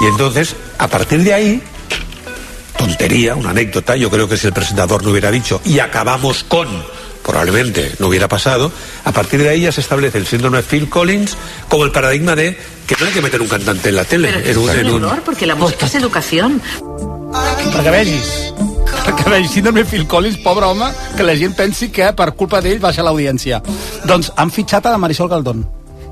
Y entonces, a partir de ahí, tontería, una anécdota, yo creo que si el presentador no hubiera dicho y acabamos con, probablemente no hubiera pasado, a partir de ahí ya se establece el síndrome de Phil Collins como el paradigma de que no hay que meter un cantante en la tele. Pero es un error, porque la música es educación. Perquè vegis, síndrome Phil Collins, pobre home, que la gent pensi que per culpa d'ell baixa l'audiència. Doncs han fitxat a la Marisol Galdón.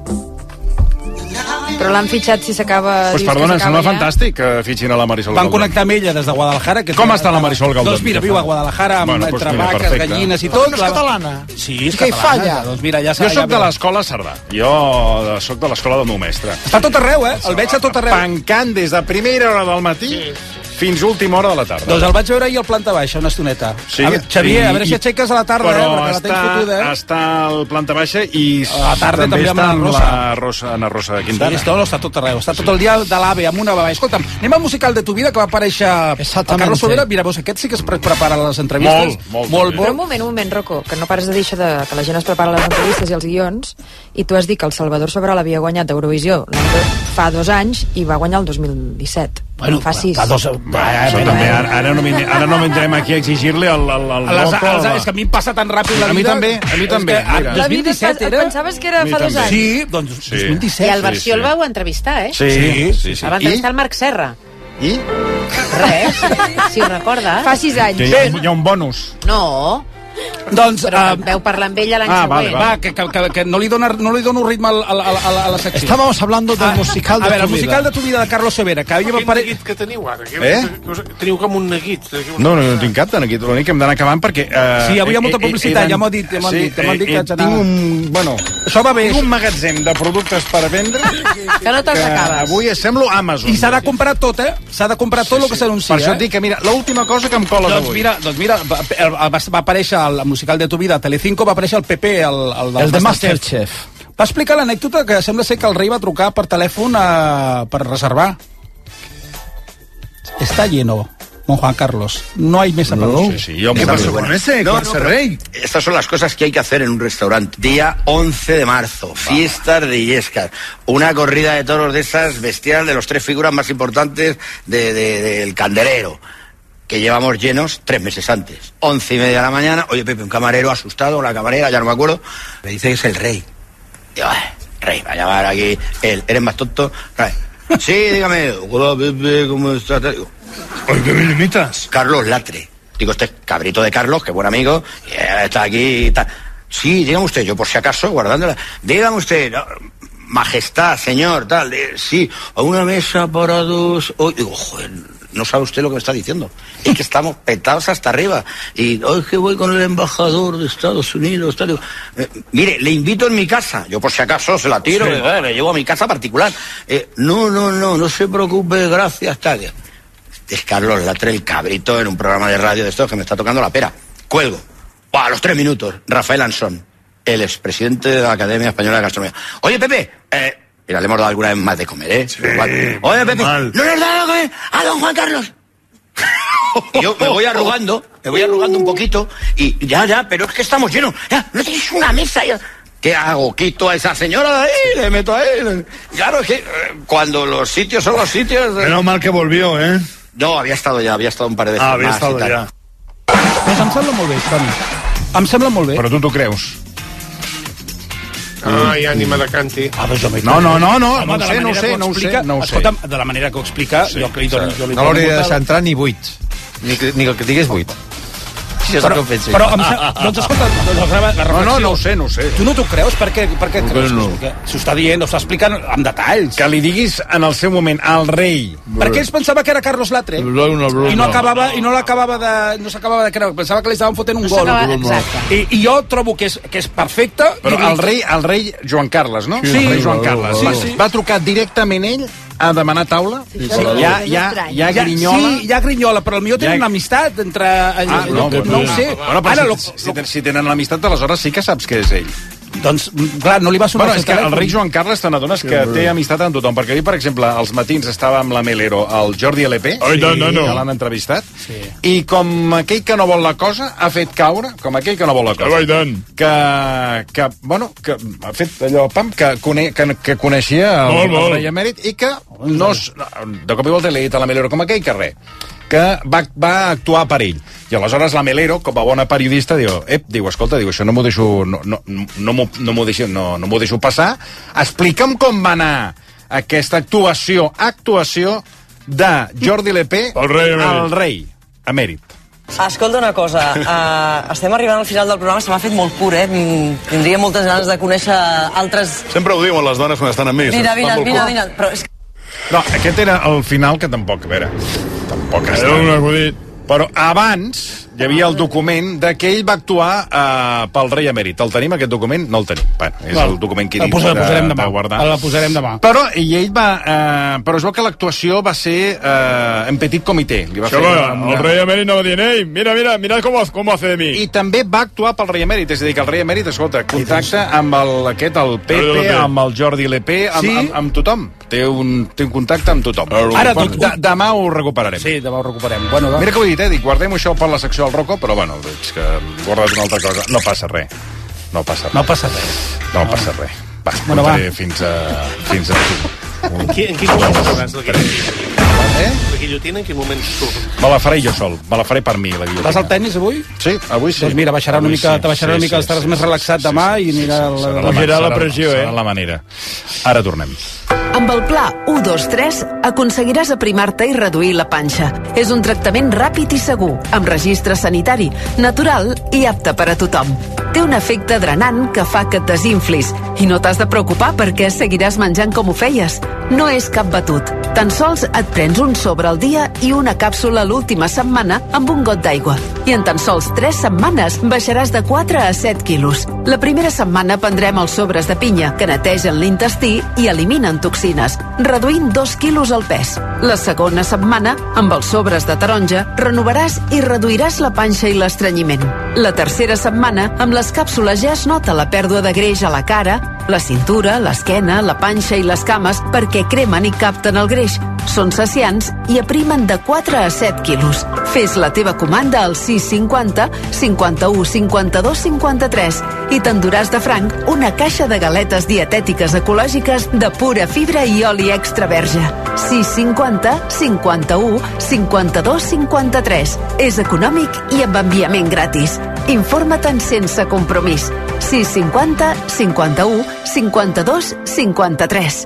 Però l'han fitxat si s'acaba... Pues perdona, em sembla fantàstic que fitxin a la Marisol Galdón. Van connectar amb ella des de Guadalajara. Com està la Marisol Galdón? Doncs mira, viu a Guadalajara, entre vaques, gallines i tot. No és catalana? Sí, és catalana. Què hi falla? Doncs mira, ja jo soc de l'escola Cerdà. Jo soc de l'escola del meu mestre. Està a tot arreu, El veig a tot arreu. Pancant des de primera hora del matí fins última hora de la tarda. Doncs el vaig veure ahir al planta baixa, una estoneta. Sí. Xavier, a veure si aixeques a la tarda, perquè la tens fotuda, està al planta baixa i a la tarda també està amb la Rosa de Quintana. Sí, està tot arreu, està tot el dia de l'AVE amb una baba. Escolta'm, anem al musical de tu vida que va aparèixer el Carlos Sobera. Mira, veus, aquest sí que es prepara les entrevistes. Molt. Però un moment, Rocco, que no pares de dir això de que la gent es prepara les entrevistes i els guions, i tu has dit que el Salvador Sobral havia guanyat Eurovisió fa 2 anys i va guanyar el 2017. Bueno, fa 6. Ara no m'entrem aquí a exigir-li el Rocco. És que a mi em passa tan ràpid la vida. A mi també. La vida pensaves que era fa 2 anys? Sí, doncs 2017. I el Versió el vau entrevistar, eh? Sí. El va entrevistar el Marc Serra. I? Res, si ho recordes. Fa 6 anys. Hi ha un bonus. No. Doncs, però veu parlar amb ella l'any següent. Que no li dono ritme a la secció. Estábamos hablando del musical de tu vida. A veure, el musical de tu vida de Carlos Sobera. Quin neguit que teniu ara? Teniu com un neguit. No tinc cap de neguit. L'únic que hem d'anar acabant perquè... Sí, avui hi ha molta publicitat, ja m'ho han dit que això va bé. Tinc un magatzem de productes per vendre que no te'ls acabes. Avui semblo Amazon. I s'ha de comprar tot, S'ha de comprar tot el que s'anuncia. Per això et dic que, mira, l'última cosa que em coles avui. Doncs mira, va aparèixer el musical de tu vida a Telecinco, va aparèixer el PP, el de Masterchef. Va explicar l'anècdota que sembla ser que el rei va trucar per telèfon per reservar. Está lleno, don Juan Carlos. No hay mesa para los... ¿Qué pasó con ese rey? Estas son las cosas que hay que hacer en un restaurante. Día 11 de marzo, fiestas de Illescas. Una corrida de toros de esas bestiales de los 3 figuras más importantes del Candelero, que llevamos llenos 3 meses antes. 11:30 de la mañana, oye Pepe, un camarero asustado, la camarera, ya no me acuerdo, me dice que es el rey. Digo, rey, va a llamar aquí él, ¿eres más tonto? Sí, dígame, hola Pepe, ¿cómo estás? Digo, ¿por qué me limitas? Carlos Latre. Digo, este cabrito de Carlos, que buen amigo, está aquí y tal. Sí, dígame usted, yo por si acaso, guardándola. Dígame usted, no, majestad, señor, tal, sí, a una mesa para 2. Digo, joder, no sabe usted lo que me está diciendo. Es que estamos petados hasta arriba. Y hoy que voy con el embajador de Estados Unidos. Tal. Mire, le invito en mi casa. Yo por si acaso se la tiro, le llevo a mi casa particular. No se preocupe, gracias, tal. Es Carlos Latre, el cabrito, en un programa de radio de estos que me está tocando la pera. Cuelgo. A los 3 minutos, Rafael Ansón, el expresidente de la Academia Española de Gastronomía. Oye, Pepe, mira, le hemos dado alguna vez más de comer, ¿eh? Sí, oye, Pepe, ¿no nos da de comer a don Juan Carlos? Y yo me voy arrugando un poquito, y ya, pero es que estamos llenos. Ya, no tenéis una mesa ya. ¿Qué hago? ¿Quito a esa señora de ahí? ¿Le meto a él? Claro, es que cuando los sitios son los sitios... Menos mal que volvió, ¿eh? No, había estado un par de veces había más estado y tal. ya. Pues em sembla molt bé, Toni. Em sembla molt bé. Però tu t'ho creus? Ai, ànima de canti. No ho sé. Escolta'm, de la manera que ho explica, jo li dono... No l'hauria de deixar entrar ni 8. Ni el que digués 8. Però doncs escolta, la reflexió... No ho sé. Tu no t'ho creus? Per què creus? S'ho està dient, ho està explicant amb detalls. Que li diguis en el seu moment al rei. Perquè ells pensava que era Carlos Latre i no s'acabava de creure, pensava que li estaven fotent un gol. I jo trobo que és perfecte. Però el rei Joan Carles, no? Sí. El rei Joan Carles. Va trucar directament ell a demanar taula? Sí. Hi ha grinyola? Sí, hi ha grinyola, però potser tenen una amistat entre... No ho sé. Bueno, si tenen l'amistat, aleshores sí que saps que és ell. Doncs, clar, no li va sonar és que el rei Joan Carles te n'adones que té amistat amb tothom, perquè ahir, per exemple, als matins estava amb la Melero, el Jordi LP, que l'han entrevistat, i com aquell que no vol la cosa, ha fet caure, com aquell que no vol la cosa, que ha fet allò, que coneixia el rei emèrit, i que de cop i volta li ha dit a la Melero, com aquell que res, que va actuar per ell. I aleshores la Melero, com a bona periodista, diu, escolta, això no m'ho deixo passar. Explica'm com va anar aquesta actuació de Jordi LP al rei emèrit. Escolta una cosa, estem arribant al final del programa, se m'ha fet molt curt, tindria moltes ganes de conèixer altres... Sempre ho diuen les dones quan estan amb mi. Vine, però és que... No, aquest era el final, que tampoc, a veure, tampoc està... un acudit. Però abans hi havia el document de que ell va actuar pel rei emèrit. El tenim, aquest document? No el tenim. Bueno, és el document que he dit de guardar. El posarem demà. Però es veu que l'actuació va ser en petit comitè. El rei emèrit no va dir, ei, mira com hace de mi. I també va actuar pel rei emèrit. És a dir, que el rei emèrit, escolta, contacta amb el Pepe, amb el Jordi LP, amb tothom. Té un contacte amb tothom. Ara, demà ho recuperarem. Sí, demà ho recuperem. Mira que ho he dit, dic, guardem això per la secció del Rocco, però bueno, veig que hem guardat una altra cosa. No passa res. Va, fins a... En quin moment veuràs la guillotina? La guillotina en quin moment surt? Me la faré jo sol, me la faré per mi, la guillotina. Vas al tennis avui? Sí, avui sí. Doncs mira, baixarà una mica, estaràs més relaxat demà i anirà la pressió, Serà la manera. Ara tornem. Amb el pla 1-2-3 aconseguiràs aprimar-te i reduir la panxa. És un tractament ràpid i segur, amb registre sanitari, natural i apte per a tothom. Té un efecte drenant que fa que et desinflis i no t'has de preocupar perquè seguiràs menjant com ho feies. No és cap batut. Tan sols et prens un sobre al dia i una càpsula l'última setmana amb un got d'aigua. I en tan sols 3 setmanes baixaràs de 4 a 7 quilos. La primera setmana prendrem els sobres de pinya, que netegen l'intestí i eliminen toxines, reduint 2 quilos el pes. La segona setmana, amb els sobres de taronja, renovaràs i reduiràs la panxa i l'estrenyiment. La tercera setmana, amb les càpsules ja es nota la pèrdua de greix a la cara, la cintura, l'esquena, la panxa i les cames perquè cremen i capten el greix. Són saciants i aprimen de 4 a 7 quilos. Fes la teva comanda al 650 51 52 53 i t'enduràs de franc una caixa de galetes dietètiques ecològiques de pura fibra i oli extra verge. 650 51 52 53. És econòmic i amb enviament gratis. Informa-te'n sense compromís. 650 51 52 53.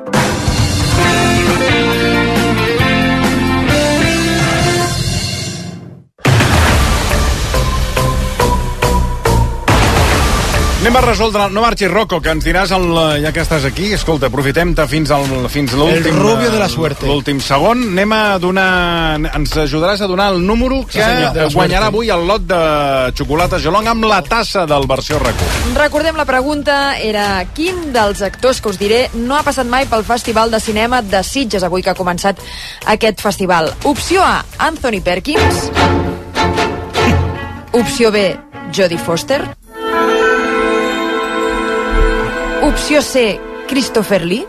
Anem a resoldre... No marxis, Rocco, que ens diràs, ja que estàs aquí, escolta, aprofitem-te fins l'últim... El rubio de la suerte. L'últim segon. Anem a donar... Ens ajudaràs a donar el número que guanyarà avui el lot de xocolata Gelong amb la tassa del versió RAC1. Recordem, la pregunta era quin dels actors que us diré no ha passat mai pel Festival de Cinema de Sitges, avui que ha començat aquest festival. Opció A, Anthony Perkins. Opció B, Jodie Foster. Opció C, Christopher Lee.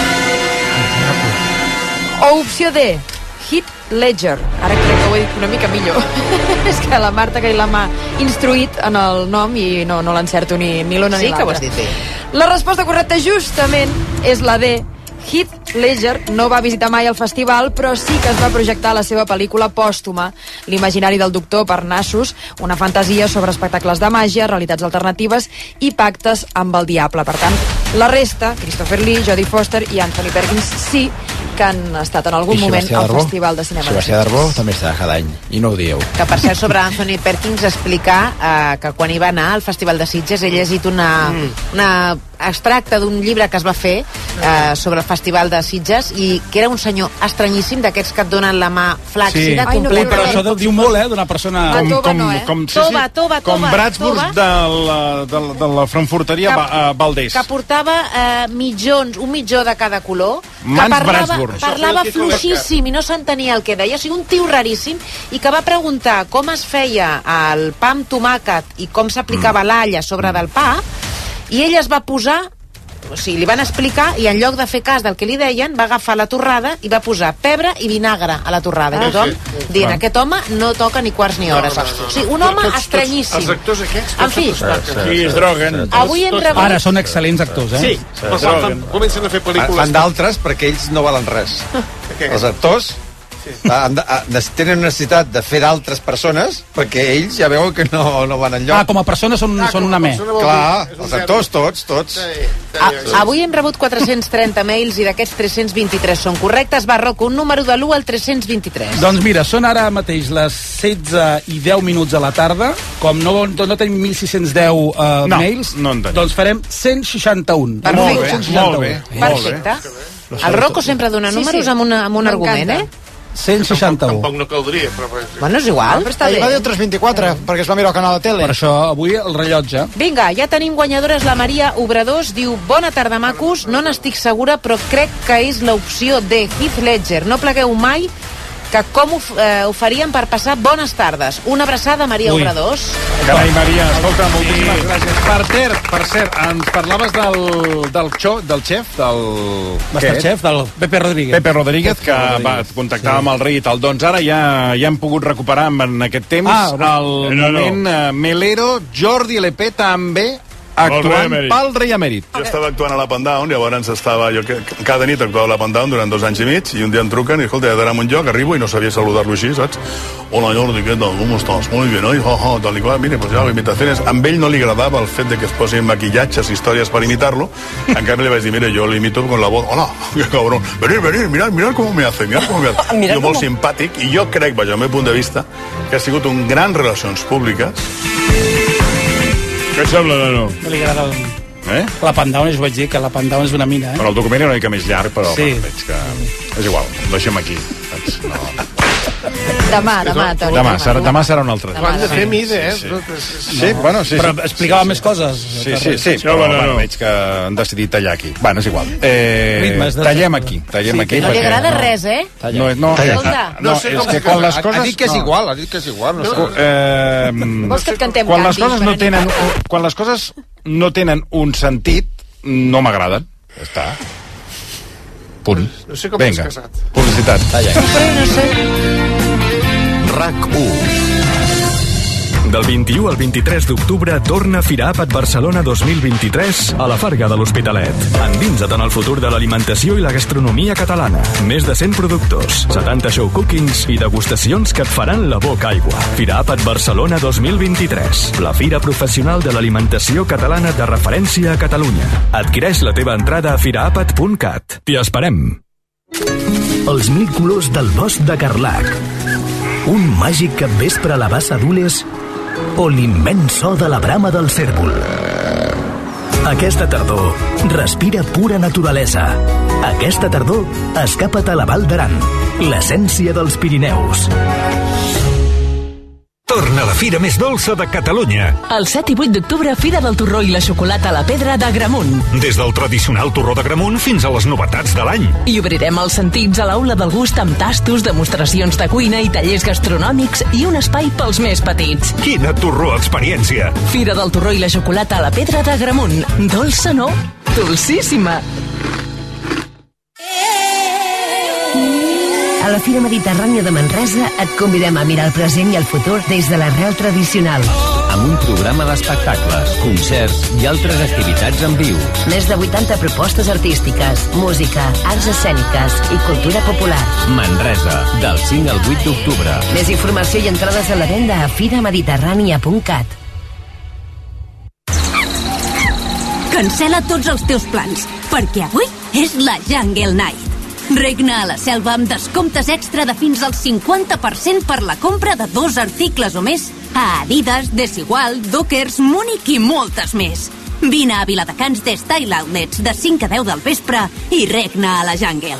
O opció D, Heath Ledger. Ara crec que ho he dit una mica millor. És que la Marta que l'ha instruït en el nom i no l'encerto ni l'una ni l'altra. Sí que ho has dit bé. La resposta correcta justament és la D. Heath Ledger no va visitar mai el festival, però sí que es va projectar la seva pel·lícula pòstuma, L'imaginari del doctor Parnassus, una fantasia sobre espectacles de màgia, realitats alternatives i pactes amb el diable. Per tant, la resta, Christopher Lee, Jodie Foster i Anthony Perkins, sí que han estat en algun moment al Festival de Cinema. Sebastià Darbó també està cada any, i no ho dieu. Que per cert, sobre Anthony Perkins, explicar que quan hi va anar al Festival de Sitges he llegit una extracte d'un llibre que es va fer sobre el Festival de Sitges i que era un senyor estranyíssim, d'aquests que et donen la mà flàccida, completa. Però això diu molt, d'una persona... Com Bratsburg de la frankfurteria Valdés. Que portava un mitjó de cada color, parlava fluixíssim i no s'entenia el que deia, o sigui, un tio raríssim, i que va preguntar com es feia el pa amb tomàquet i com s'aplicava l'alla sobre del pa, I ell es va posar, o sigui, li van explicar, i en lloc de fer cas del que li deien, va agafar la torrada i va posar pebre i vinagre a la torrada. I tothom dient, aquest home no toca ni quarts ni hores. O sigui, un home estranyíssim. Els actors aquests... En fi. Sí, es droguen. Avui hem rebut... Ara són excel·lents actors, Sí, però quan comencen a fer pel·lícules... Fan d'altres perquè ells no valen res. Els actors tenen necessitat de fer d'altres persones perquè ells ja veuen que no van enlloc. Com a persones són una me. Clar, els actors tots. Avui hem rebut 430 mails i d'aquests 323 són correctes. Va, Rocco, un número de l'1 al 323. Doncs mira, són ara mateix les 16 i 10 minuts de la tarda. Com no tenim 1.610 mails, doncs farem 161. Perfecte. Molt bé. Perfecte. El Rocco sempre dona números amb un argument, 161. Tampoc no caldria, però... Bueno, és igual. Ell va dir el 324, perquè es va mirar el canal de tele. Per això, avui, el rellotge. Vinga, ja tenim guanyadores. La Maria Obradors diu: bona tarda, macos, no n'estic segura, però crec que és l'opció de Heath Ledger. No plegueu mai, que com ho faríem per passar bones tardes. Una abraçada, Maria Obradors. Carai, Maria, escolta, moltíssimes gràcies. Per cert, ens parlaves del xef, del... Masterchef, del Pepe Rodríguez. Pepe Rodríguez, que va contactar amb el rei i tal. Doncs ara ja hem pogut recuperar en aquest temps el moment Melero, Jordi LP també actuant pel rei emèrit. Jo estava actuant a l'Up and Down, llavors cada nit actuava a l'Up and Down durant 2 anys i mig, i un dia em truquen i, escolta, he d'anar a un lloc, arribo i no sabia saludar-lo així, saps? Hola, Jordi, ¿qué tal? ¿Cómo estás? Muy bien, ¿no? Tal y cual. Mire, pues ya hago imitaciones. A ell no li agradava el fet de que es posin maquillatges, històries per imitar-lo. En canvi li vaig dir, mire, yo lo imito con la voz. Hola, qué cabrón. Venir, mirad cómo me hace, Jo molt simpàtic, i jo crec, vaja, al meu punt de vista, que ha sigut un gran relacions públiques. Què et sembla, nano? No li agrada... La Pandown, us vaig dir que la Pandown és una mina, Bueno, el document era una mica més llarg, però sí. Veig que... És igual, ho deixem aquí. Demà, Toni. Demà serà un altre. Ho han de fer mida, Sí, bueno, sí. Però explicava més coses. Sí, però veig que han decidit tallar aquí. Bueno, és igual. Tallem aquí. No li agrada res, No, és que quan les coses... Ha dit que és igual, Vols que et cantem quan les canvis? coses no tenen un sentit, no m'agraden. Ja està. Punt. No sé com t'has casat. Publicitat. RAC1. Del 21 al 23 d'octubre torna Fira Àpat Barcelona 2023 a la Farga de l'Hospitalet. Endinsa't en el futur de l'alimentació i la gastronomia catalana. Més de 100 productors, 70 show cookings i degustacions que et faran la boca aigua. Fira Àpat Barcelona 2023. La fira professional de l'alimentació catalana de referència a Catalunya. Adquireix la teva entrada a firaapat.cat. T'hi esperem. Els 1000 colors del bosc de Carlac. Un màgic capvespre a la bassa d'Ules o l'immens so de la brama del cérvol. Aquesta tardor, respira pura naturalesa. Aquesta tardor, escapa't a la Val d'Aran, l'essència dels Pirineus. Torna la fira més dolça de Catalunya. El 7 i 8 d'octubre, Fira del Torró i la Xocolata a la Pedra d'Agramunt. Des del tradicional torró d'Agramunt fins a les novetats de l'any. I obrirem els sentits a l'Aula del Gust amb tastos, demostracions de cuina i tallers gastronòmics i un espai pels més petits. Quina torró experiència! Fira del Torró i la Xocolata a la Pedra d'Agramunt. Dolça no, dolcíssima. A la Fira Mediterrània de Manresa et convidem a mirar el present i el futur des de l'arrel tradicional. Amb un programa d'espectacles, concerts i altres activitats en viu. Més de 80 propostes artístiques, música, arts escèniques i cultura popular. Manresa, del 5 al 8 d'octubre. Més informació i entrades a la venda a firamediterrània.cat. Cancela tots els teus plans, perquè avui és la Jungle Night. Regna a la selva amb descomptes extra de fins al 50% per la compra de 2 articles o més a Adidas, Desigual, Dockers, Múnich i moltes més. Vine a Viladecans de Style Outlets de 5 a 10 del vespre i regna a la Jungle.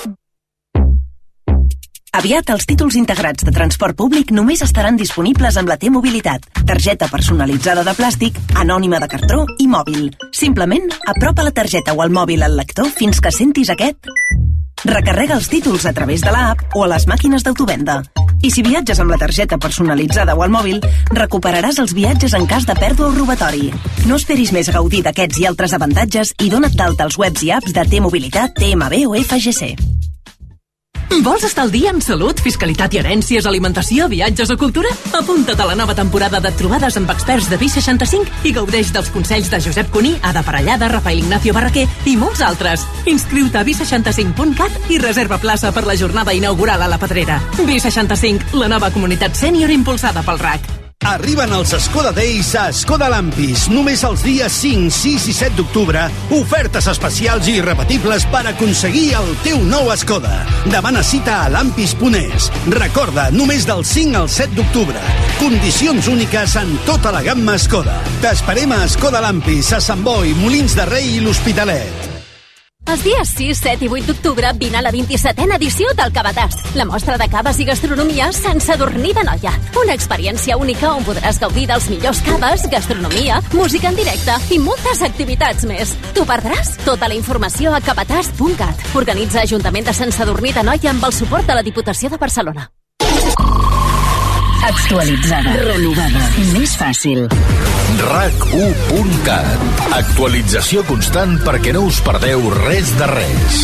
Aviat els títols integrats de transport públic només estaran disponibles amb la T-Mobilitat. Targeta personalitzada de plàstic, anònima de cartró i mòbil. Simplement apropa la targeta o el mòbil al lector fins que sentis aquest. Recarrega els títols a través de l'app o a les màquines d'autovenda. I si viatges amb la targeta personalitzada o al mòbil, recuperaràs els viatges en cas de pèrdua o robatori. No esperis més a gaudir d'aquests i altres avantatges i dona't d'alta als webs i apps de T-Mobilitat, TMB o FGC. Vols estar al dia en salut, fiscalitat i herències, alimentació, viatges o cultura? Apunta't a la nova temporada de trobades amb experts de Vi65 i gaudeix dels consells de Josep Cuní, Ada Parellada, Rafael Ignacio Barraquer i molts altres. Inscriu-te a vi65.cat i reserva plaça per la jornada inaugural a la Pedrera. Vi65, la nova comunitat sènior impulsada pel RAC. Arriben els Skoda Days a Skoda Lampis. Només els dies 5, 6 i 7 d'octubre, ofertes especials i irrepetibles per aconseguir el teu nou Skoda. Demana cita a lampis.es. Recorda, només del 5 al 7 d'octubre. Condicions úniques en tota la gamma Skoda. T'esperem a Skoda Lampis, a Sant Boi, Molins de Rei i l'Hospitalet. Els dies 6, 7 i 8 d'octubre vine a la 27a edició del Cabatàs, la mostra de caves i gastronomia sense dormir de noia. Una experiència única on podràs gaudir dels millors caves, gastronomia, música en directe i moltes activitats més. T'ho perdràs? Tota la informació a cabatàs.cat. Organitza Ajuntament de Sant Sadurní d'Anoia amb el suport de la Diputació de Barcelona. Actualitzada. Renovada. Més fàcil. RAC1.cat. Actualització constant perquè no us perdeu res de res.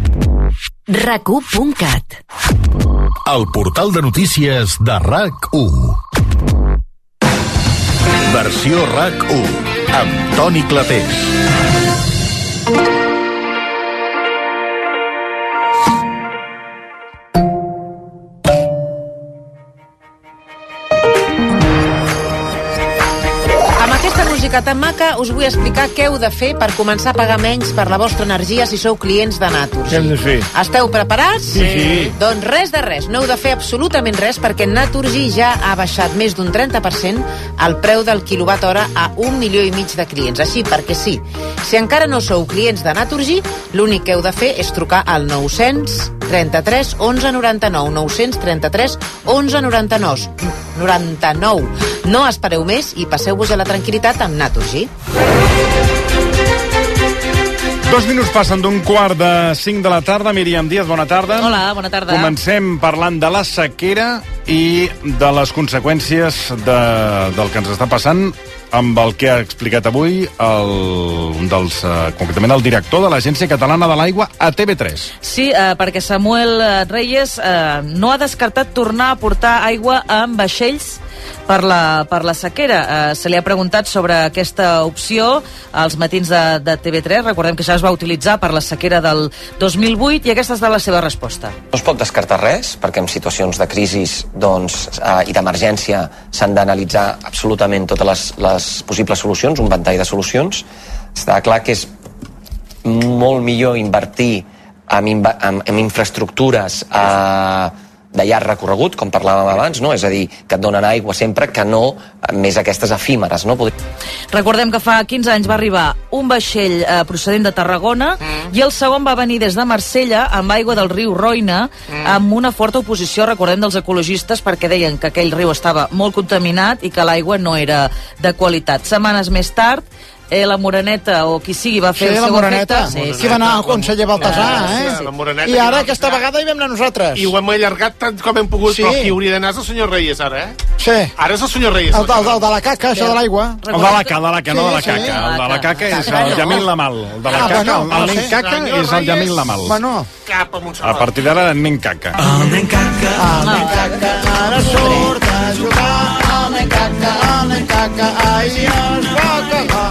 RAC1.cat. El portal de notícies de RAC1. Versió RAC1 amb Toni Clapés. Tan maca, us vull explicar què heu de fer per començar a pagar menys per la vostra energia si sou clients de Naturgy. Què hem de fer? Esteu preparats? Sí. Doncs res de res, no heu de fer absolutament res perquè Naturgy ja ha baixat més d'un 30% el preu del quilowatt hora a 1,5 milió de clients. Així perquè sí. Si encara no sou clients de Naturgy, l'únic que heu de fer és trucar al 933 11 99. 933 11 99. No espereu més i passeu-vos a la tranquil·litat amb Naturgy. 2 minuts passen d'un 4:45 de la tarda. Míriam Díaz, bona tarda. Hola, bona tarda. Comencem parlant de la sequera i de les conseqüències del que ens està passant amb el que ha explicat avui concretament el director de l'Agència Catalana de l'Aigua a TV3. Sí, perquè Samuel Reyes no ha descartat tornar a portar aigua amb vaixells per la sequera. Se li ha preguntat sobre aquesta opció als matins de TV3. Recordem que ja es va utilitzar per la sequera del 2008 i aquesta ha estat la seva resposta. No es pot descartar res, perquè en situacions de crisi i d'emergència s'han d'analitzar absolutament totes les possibles solucions, un ventall de solucions. Està clar que és molt millor invertir en infraestructures de llarg recorregut, com parlàvem abans, no? És a dir, que et donen aigua sempre, que no més aquestes efímeres, no? Recordem que fa 15 anys va arribar un vaixell procedent de Tarragona i el segon va venir des de Marsella amb aigua del riu Roine amb una forta oposició, recordem, dels ecologistes perquè deien que aquell riu estava molt contaminat i que l'aigua no era de qualitat. Setmanes més tard, la Moreneta o qui sigui va fer el seu efecte. Qui va anar al conseller Baltasar, I ara aquesta vegada hi vam anar nosaltres. I ho hem allargat tant com hem pogut, però qui hauria d'anar és el senyor Reyes ara, Sí. Ara és el senyor Reyes. El de la caca, això de l'aigua. El de la caca, no de la caca. El de la caca és el Yamil Lamal. El de la caca, el nen caca és el Yamil Lamal. A partir d'ara, el nen caca. El nen caca, ara surt a jugar. El nen caca, ahir es va cagar.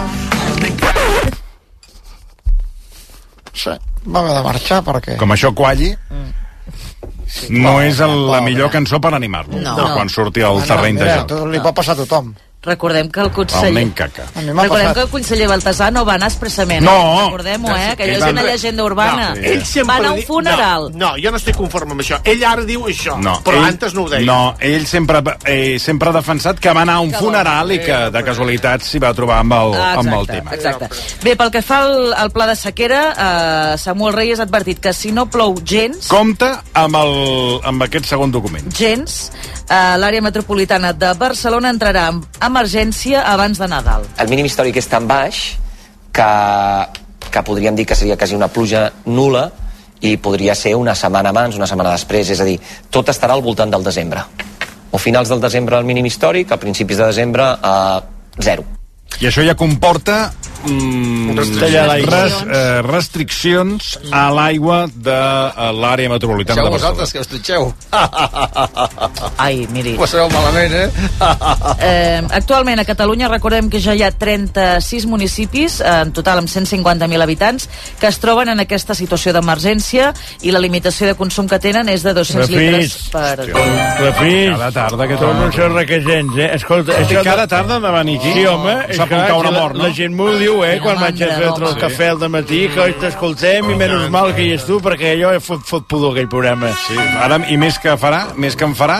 Sí, va haver de marxar perquè... Com això qualli, no és la millor cançó per animar-lo, quan surti al terreny de joc. Li pot passar a tothom. Recordem que el conseller... El nen caca. Recordem que el conseller Baltasar no va anar expressament. No! Recordem-ho, que allò és una llegenda urbana. Ell sempre va anar a un funeral. No, jo no estic conforme amb això. Ell ara diu això, però antes no ho deia. No, ell sempre ha defensat que va anar a un funeral i que de casualitat s'hi va trobar amb el tema. Exacte. Bé, pel que fa al pla de sequera, Samuel Reyes ha advertit que si no plou gens... Compte amb aquest segon document. Gens, l'àrea metropolitana de Barcelona entrarà en emergència abans de Nadal. El mínim històric és tan baix que podríem dir que seria quasi una pluja nul·la i podria ser una setmana abans, una setmana després, és a dir, tot estarà al voltant del desembre. O finals del desembre al mínim històric, a principis de desembre a 0. I això ja comporta restriccions a l'aigua de l'àrea metropolitana de Barcelona. Vosaltres que us dutxeu. Ai, miri. Ho passareu malament, Actualment a Catalunya recordem que ja hi ha 36 municipis, en total amb 150.000 habitants, que es troben en aquesta situació d'emergència i la limitació de consum que tenen és de 200 litres per dia. Cada tarda que torno a ser requesents, Escolta, cada tarda de venir aquí? Sí, home, Sap com caure mort, no? La gent m'ho diu, quan vaig a fer el cafè al dematí, que t'escoltem i menys mal que hi és tu, perquè allò fot pudor aquell programa. Sí, ara, i més que em farà,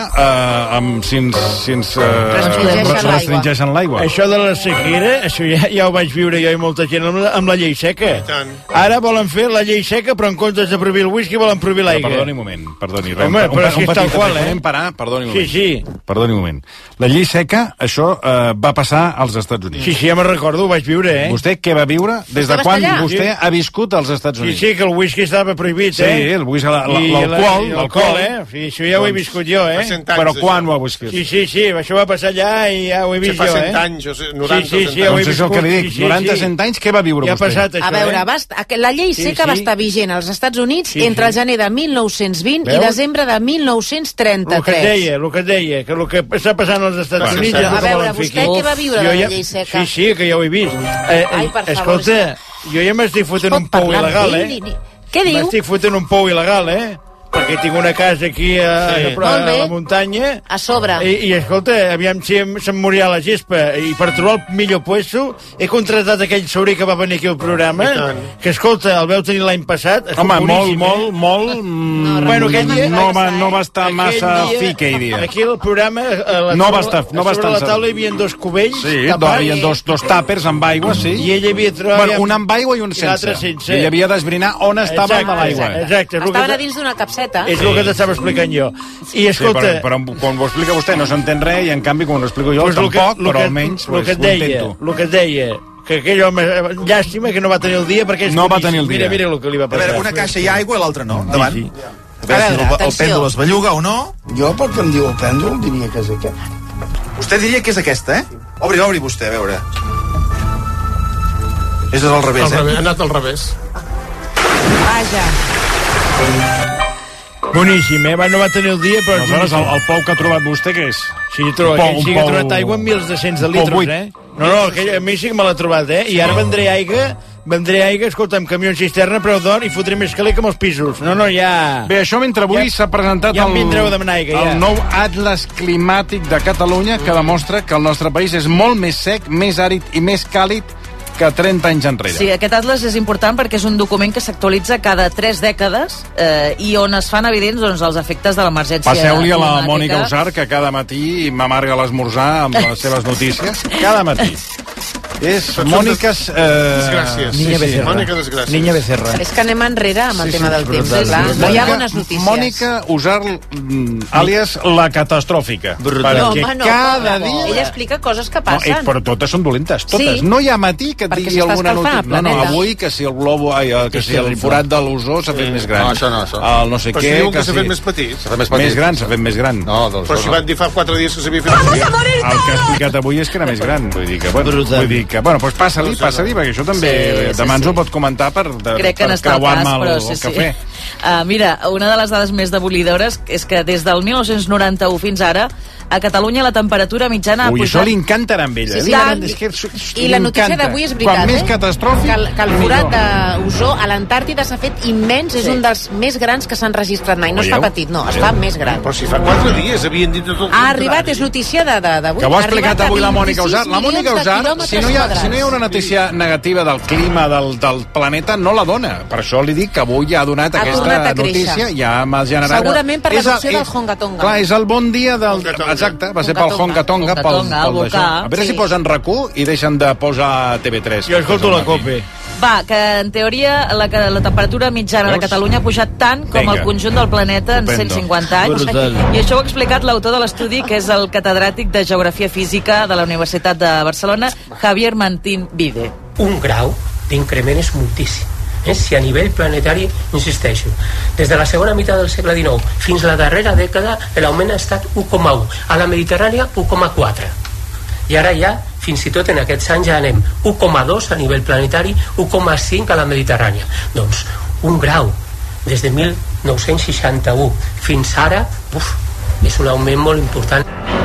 si ens restringeixen l'aigua. Això de la sequera, això ja ho vaig viure jo i molta gent amb la llei seca. Ara volen fer la llei seca, però en comptes de prohibir el whisky volen prohibir l'aigua. Perdoni un moment, perdoni. Home, però és que és tal qual, Perdoni un moment. Sí. Perdoni un moment. La llei seca, això va passar als Estats Units. Sí, ja me'n recordo, ho vaig viure, Vostè què va viure? Des de quan vostè ha viscut als Estats Units? Sí, que el whisky estava prohibit, Sí, el whisky, l'alcohol, Sí, això ja ho he viscut jo, Però quan ho ha viscut? Sí, això va passar allà i ja ho he vist jo, Fa 100 anys, 90, Sí, ja ho he viscut. És el que li dic, 90-100 anys, què va viure vostè? Ja ha passat això, A veure, la llei seca va estar vigent als Estats Units entre el gener de 1920 i desembre de 1933. El que et deia, que el que està passant als Estats Units... A veure, vostè què va viure de la llei seca? Sí, que ja ho he vist. Ai, per favor. Escolta, jo ja m'estic fotent un pou il·legal, Què diu? M'estic fotent un pou il·legal, perquè tinc una casa aquí a la muntanya a sobre i escolta, aviam si se'm morirà la gespa i per trobar el millor puesto he contratat aquell sobrí que va venir aquí al programa que escolta, el veu tenir l'any passat. Home, molt bueno, aquell dia no va estar massa fi aquell dia. Aquí al programa no va estar sobre la taula hi havia dos cubells hi havia dos tàpers amb aigua, sí, i ell havia trobat un amb aigua i un sense i ell havia d'esbrinar on estava l'aigua. Estaven a dins d'una capseta. És el que t'estava explicant jo. I escolta... Sí, però quan ho explica vostè no s'entén res i en canvi quan ho explico jo tampoc, però almenys ho intento. El que et deia, que aquell home, llàstima que no va tenir el dia perquè és no va tenir el dia. Mira el que li va passar. A veure, una caixa hi ha aigua i l'altra no, davant. Sí. A veure si el pèndol es belluga o no. Jo, perquè em diu el pèndol, diria que és aquest. Vostè diria que és aquesta, Obri vostè, a veure. És al revés, Ha anat al revés. Vaja. Boníssim, no va tenir el dia, però... Aleshores, el pou que ha trobat vostè, què és? Sí, que ha trobat aigua amb 1.200 de litres, No, a mi sí que me l'ha trobat, I ara vendré aigua, escolta, amb camió cisterna, preu d'or, i fotré més calé que amb els pisos. No, ja... Bé, això mentre avui s'ha presentat el nou Atles Climàtic de Catalunya, que demostra que el nostre país és molt més sec, més àrid i més càlid que 30 anys enrere. Sí, aquest atles és important perquè és un document que s'actualitza cada 3 dècades i on es fan evidents els efectes de l'emergència climàtica. Passeu-li a la Mònica Usar, que cada matí m'amarga l'esmorzar amb les seves notícies. Cada matí. És Mòniques... Desgràcies. Mònica Desgràcies. Niña Becerra. És que anem enrere amb el tema del temps. No hi ha bones notícies. Mònica Usar, àlies la catastròfica. Perquè cada dia... Ella explica coses que passen. Però totes són dolentes, totes. No hi ha matí que et digui alguna notícia. No, avui que si el globo... que si el forat de l'ozó s'ha fet més gran. No, això. El no sé què... Però si diuen que s'ha fet més petit. Més gran, s'ha fet més gran. Però si van dir fa 4 dies que s'havia fet més gran. El que ha explicat avui és que era més gran. Vull dir que, bueno, doncs passa-li, perquè això també demà ens ho pot comentar per creuar-me el cafè. Mira, una de les dades més demolidores és que des del 1991 fins ara a Catalunya la temperatura mitjana ha pujat... Això li encantarà amb ella. I la notícia d'avui és veritat, Quan més catastròfic, que el forat d'ozó a l'Antàrtida s'ha fet immens, és un dels més grans que s'han registrat mai. No es fa petit, no, es fa més gran. Però si fa 4 dies havien dit tot el contrari. Ha arribat, és notícia d'avui. Que ho ha explicat avui la Mònica Usar. La Mònica Usar, si no hi ha una notícia negativa del clima del planeta, no la dona. Per això li dic que avui ja ha donat aquesta notícia, ja m'ha generat... Segurament per l'adopció del Honga Tonga. Clar, és el bon dia del... Exacte, va ser pel Honga Tonga, a veure si posen RAC1 i deixen de posar TV3. Jo escolto la COPE. Va, que en teoria la temperatura mitjana de Catalunya ha pujat tant com el conjunt del planeta en 150 anys. I això ho ha explicat l'autor de l'estudi, que és el catedràtic de Geografia Física de la Universitat de Barcelona, Javier Martín Vide. Un grau d'increment és moltíssim. Si a nivell planetari, insisteixo, des de la segona meitat del segle XIX fins a la darrera dècada l'augment ha estat 1,1, a la Mediterrània 1,4, i ara ja fins i tot en aquests anys ja anem 1,2 a nivell planetari, 1,5 a la Mediterrània. Doncs un grau des de 1961 fins ara, és un augment molt important.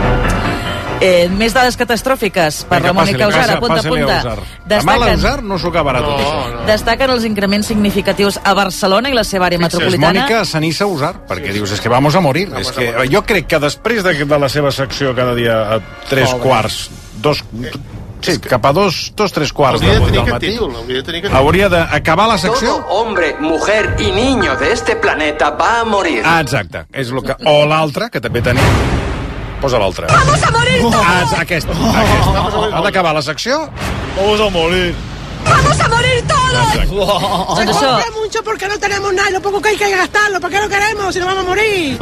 Més dades catastròfiques per la Mònica Usar, punta a punta. Demà l'Usar no s'ho acabarà tot això. Destaquen els increments significatius a Barcelona i la seva àrea metropolitana. Mònica Sanissa Usar, perquè dius, és que vamos a morir. És que jo crec que després de la seva secció cada dia a 3:15, sí, cap a 2-3 del matí, hauria d'acabar la secció. Todo hombre, mujer y niño de este planeta va a morir. Exacte, és el que... O l'altre, que també tenim. Posa l'altre. Vamos a morir todos. Aquesta. Ha d'acabar la secció. Vamos a morir. ¡Vamos a morir todos! Se compra mucho porque no tenemos nada, lo poco que hay gastarlo, ¿para qué lo queremos si nos vamos a morir?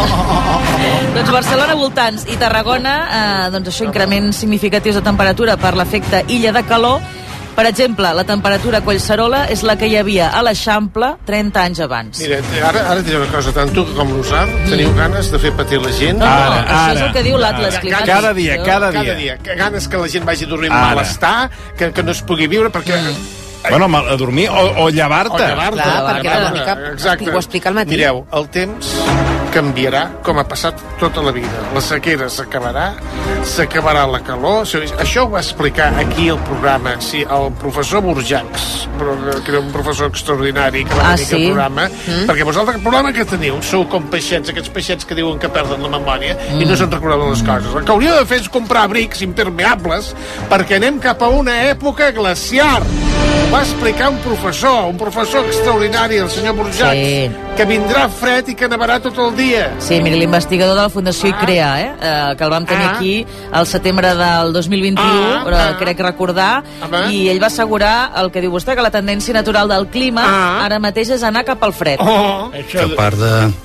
Doncs Barcelona, voltants i Tarragona, doncs això, increments significatius de temperatura per l'efecte illa de calor. Per exemple, la temperatura a Collserola és la que hi havia a l'Eixample 30 anys abans. Mira, ara diré una cosa, tant tu com l'Usar teniu ganes de fer patir la gent. Això és el que diu l'Atlas Climàtic. Cada dia. Ganes que la gent vagi a dormir amb malestar, que no es pugui viure, perquè... Bueno, a dormir o llevar-te. Exacte. Ho explica al matí. Mireu, el temps canviarà com ha passat tota la vida. La sequera s'acabarà la calor. Això ho va explicar aquí al programa, sí, el professor Burjacs, que era un professor extraordinari que va venir al programa, perquè vosaltres el problema que teniu sou com peixets, aquests peixets que diuen que perden la memòria i no se'n recorden les coses. El que hauríeu de fer és comprar abrics impermeables perquè anem cap a una època glaciar. Va explicar un professor extraordinari, el senyor Burjacs, que vindrà fred i que nevarà tot el dia. Sí, mira, l'investigador de la Fundació ICREA, que el vam tenir aquí al setembre del 2021, crec recordar, i ell va assegurar el que diu vostè, que la tendència natural del clima ara mateix és anar cap al fred. Que a part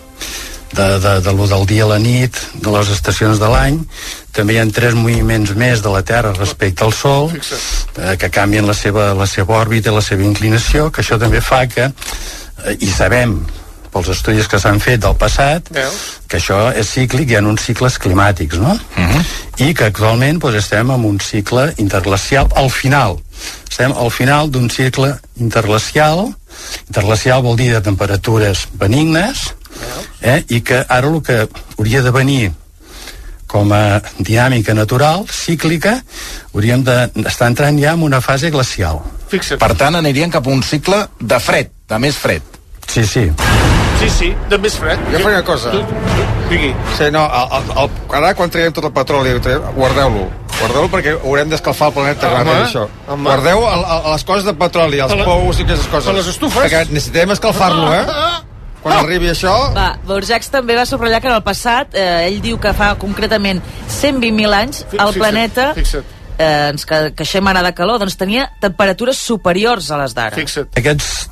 de lo del dia a la nit, de les estacions de l'any, també hi ha 3 moviments més de la Terra respecte al Sol, que canvien la seva òrbita i la seva inclinació, que això també fa que, i sabem pels estudis que s'han fet del passat, que això és cíclic, hi ha uns cicles climàtics, no? I que actualment estem en un cicle interglacial al final. Estem al final d'un cicle interglacial. Interglacial vol dir de temperatures benignes, i que ara el que hauria de venir com a dinàmica natural, cíclica, hauríem d'estar entrant ja en una fase glacial. Per tant, anirien cap a un cicle de fred, de més fred. Sí, de més fred. Jo faig una cosa. Digui. Sí, no, ara quan traiem tot el petroli, guardeu-lo. Guardeu-lo perquè haurem d'escalfar el planeta. Guardeu les coses de petroli, els pous i aquestes coses. Per les estufes. Perquè necessitem escalfar-lo, Quan arribi això... Burjacs també va subratllar que en el passat, ell diu que fa concretament 120.000 anys, el planeta, ens queixem ara de calor, doncs tenia temperatures superiors a les d'ara. Aquests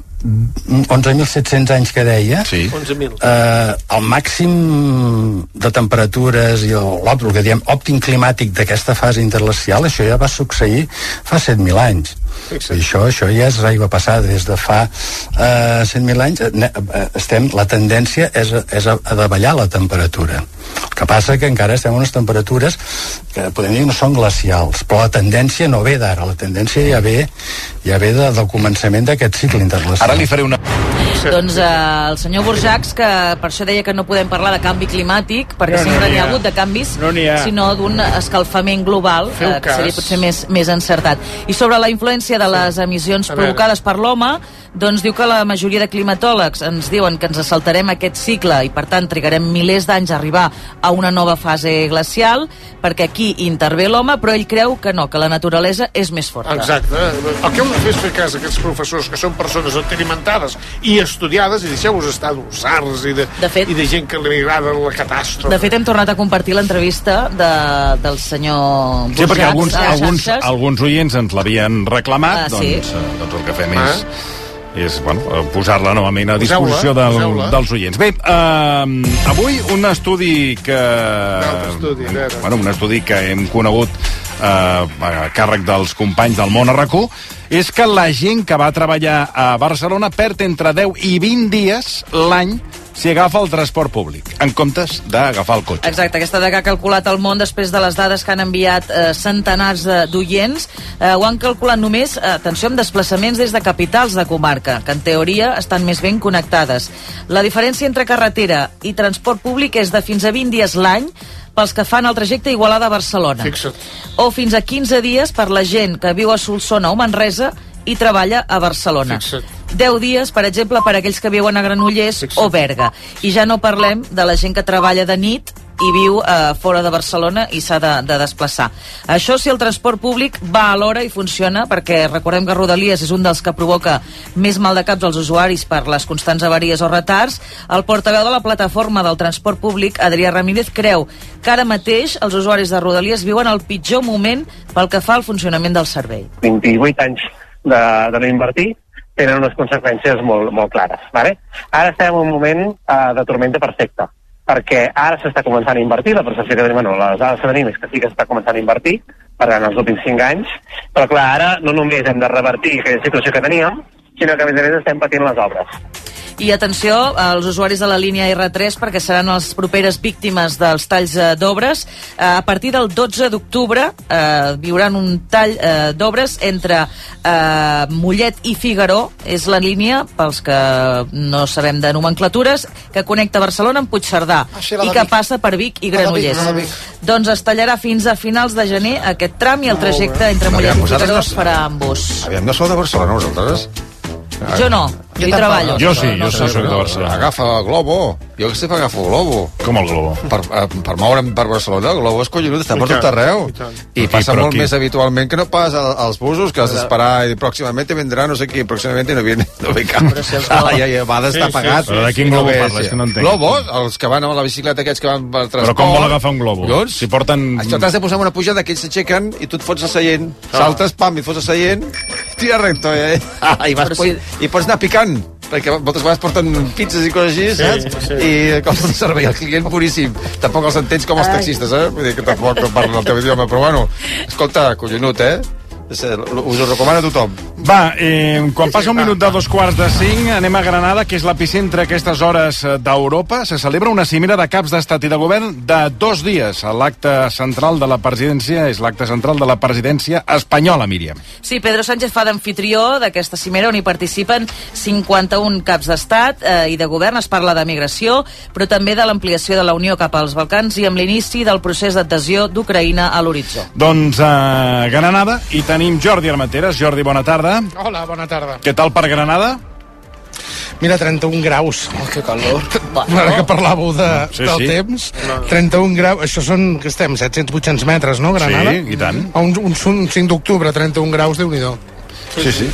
11.700 anys que deia, 11.000. El màxim de temperatures i el que diem òptim climàtic d'aquesta fase interglacial, això ja va succeir fa 7.000 anys. Això ja és aigua passada. Des de fa 100.000 anys la tendència és a davallar la temperatura. El que passa que encara estem en unes temperatures que podem dir no són glacials, però la tendència no ve d'ara, la tendència ja ve del començament d'aquest cicle interglacial. Ara li faré una... Doncs el senyor Burjacs, que per això deia que no podem parlar de canvi climàtic, perquè sempre n'hi ha hagut de canvis, sinó d'un escalfament global, que seria potser més encertat. I sobre la influència de les emissions provocades per l'home, doncs diu que la majoria de climatòlegs ens diuen que ens saltarem aquest cicle i per tant trigarem milers d'anys a arribar a una nova fase glacial, perquè aquí intervé l'home, però ell creu que no, que la naturalesa és més forta. Exacte. El que heu de fer és fer cas a aquests professors que són persones experimentades i estudiades, i deixeu-vos estar d'usars i de gent que li agrada la catàstrofe. De fet, hem tornat a compartir l'entrevista del senyor Burjacs. Sí, perquè alguns oients ens l'havien reclamat, doncs el que fem és posar-la novament a disposició dels oients. Bé, avui un estudi que hem conegut a càrrec dels companys del Món a RAC1, és que la gent que va treballar a Barcelona perd entre 10 i 20 dies l'any si agafa el transport públic, en comptes d'agafar el cotxe. Exacte, aquesta dada que ha calculat el món després de les dades que han enviat centenars d'oients, ho han calculat només, atenció, amb desplaçaments des de capitals de comarca, que en teoria estan més ben connectades. La diferència entre carretera i transport públic és de fins a 20 dies l'any pels que fan el trajecte Igualada-Barcelona. Fixa't. O fins a 15 dies per la gent que viu a Solsona o Manresa i treballa a Barcelona. Fixa't. 10 dies, per exemple, per aquells que viuen a Granollers o Berga. I ja no parlem de la gent que treballa de nit i viu fora de Barcelona i s'ha de desplaçar. Això si el transport públic va a l'hora i funciona, perquè recordem que Rodalies és un dels que provoca més maldecaps als usuaris per les constants avaries o retards. El portaveu de la plataforma del transport públic, Adrià Ramírez, creu que ara mateix els usuaris de Rodalies viuen el pitjor moment pel que fa al funcionament del servei. 28 anys de no invertir tenen unes conseqüències molt clares. Vale? Ara estem en un moment de tormenta perfecta, perquè ara s'està començant a invertir, la percepció que tenim, les dades que tenim és que sí que s'està començant a invertir, per tant, els últims 5 anys, però clar, ara no només hem de revertir aquella situació que teníem, sinó que a més estem patint les obres. I atenció als usuaris de la línia R3 perquè seran les properes víctimes dels talls d'obres. A partir del 12 d'octubre viuran un tall d'obres entre Mollet i Figaró, és la línia, pels que no sabem de nomenclatures, que connecta Barcelona amb Puigcerdà i que passa per Vic i Granollers. Doncs es tallarà fins a finals de gener aquest tram i el trajecte entre Mollet i Figaró es farà en bus. Aviam, no sou de Barcelona, vosaltres? Jo no, jo hi treballo. Jo sí, jo soc de Barcelona. Agafa el Globo. Jo que sempre agafo el Globo. Com el Globo? Per moure'm per Barcelona, el Globo és collonut, està per tot arreu. I passa molt més habitualment que no pas als busos, que has d'esperar i pròximament vendrà no sé qui, pròximament no ve cap. Ja va d'estar pagat. Però de quin Globo parles, que no entenc? Globos, els que van amb la bicicleta, aquests que van per transport. Però com vol agafar un Globo? Si porten... Això t'has de posar una pujada que ells s'aixequen i tu et fots a seient. Saltes, pam, i et fots a seient, tira recto, i pots anar picant, perquè moltes vegades porten pizzas i coses així, saps? I com un servei al client puríssim. Tampoc els entens com els taxistes, Vull dir que tampoc no parlen el teu idioma, però bueno, escolta, collonut, Us ho recomano a tothom. Va, quan passa un minut de 4:45, anem a Granada, que és l'epicentre a aquestes hores d'Europa. Se celebra una cimera de caps d'estat i de govern de 2 dies. L'acte central de la presidència és l'acte central de la presidència espanyola, Míriam. Sí, Pedro Sánchez fa d'anfitrió d'aquesta cimera on hi participen 51 caps d'estat i de govern. Es parla de migració, però també de l'ampliació de la Unió cap als Balcans i amb l'inici del procés d'adhesió d'Ucraïna a l'horitzó. Doncs a Granada hi tenim Jordi Armenteres. Jordi, bona tarda. Hola, bona tarda. Què tal per Granada? Mira, 31 graus. Oh, que calor. Ara que parlàveu del temps, 31 graus, això són, que estem, 700-800 metres, no, Granada? Sí, i tant. Un 5 d'octubre, 31 graus, Déu-n'hi-do. Sí,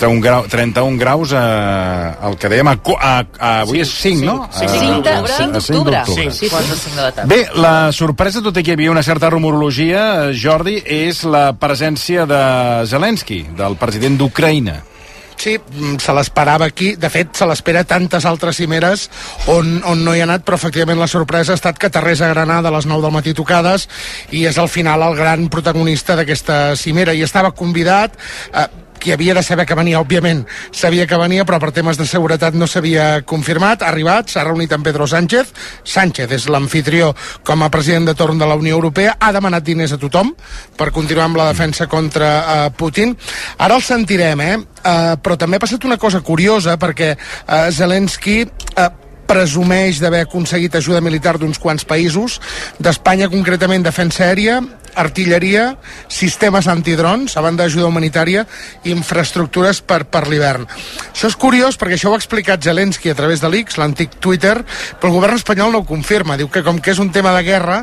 31 graus el que dèiem avui és 5, no? 5 d'octubre. Sí, 4-5 de la tarda. Bé, la sorpresa, tot i que hi havia una certa rumorologia, Jordi, és la presència de Zelensky, del president d'Ucraïna. Sí, se l'esperava aquí. De fet, se l'espera tantes altres cimeres on no hi ha anat, però efectivament la sorpresa ha estat que aterrés a Granada a les 9 del matí tocades i és al final el gran protagonista d'aquesta cimera. I estava convidat... qui havia de saber que venia, òbviament sabia que venia, però per temes de seguretat no s'havia confirmat. Ha arribat, s'ha reunit amb Pedro Sánchez. Sánchez és l'amfitrió com a president de torn de la Unió Europea. Ha demanat diners a tothom per continuar amb la defensa contra Putin. Ara el sentirem, però també ha passat una cosa curiosa, perquè Zelensky presumeix d'haver aconseguit ajuda militar d'uns quants països, d'Espanya concretament defensa aèria, artilleria, sistemes antidrons, a banda d'ajuda humanitària, i infraestructures per l'hivern. Això és curiós perquè això ho ha explicat Zelensky a través de l'X, l'antic Twitter, però el govern espanyol no ho confirma. Diu que com que és un tema de guerra,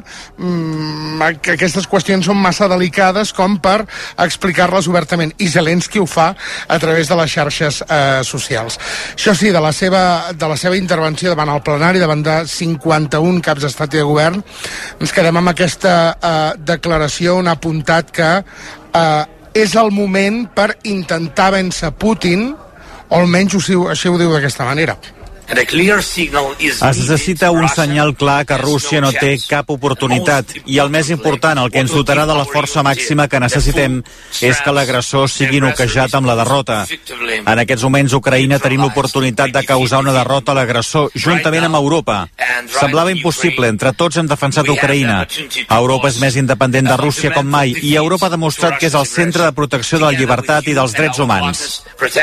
que aquestes qüestions són massa delicades com per explicar-les obertament, i Zelensky ho fa a través de les xarxes socials. Això sí, de la seva intervenció davant el plenari, davant de 51 caps d'estat i de govern, ens quedem amb aquesta declaració on ha apuntat que és el moment per intentar vèncer Putin, o almenys així ho diu d'aquesta manera. Es necessita un senyal clar que Rússia no té cap oportunitat i el més important, el que ens dotarà de la força màxima que necessitem és que l'agressor sigui noquejat amb la derrota. En aquests moments Ucraïna tenim l'oportunitat de causar una derrota a l'agressor juntament amb Europa. Semblava impossible, entre tots hem defensat Ucraïna. Europa és més independent de Rússia com mai i Europa ha demostrat que és el centre de protecció de la llibertat i dels drets humans.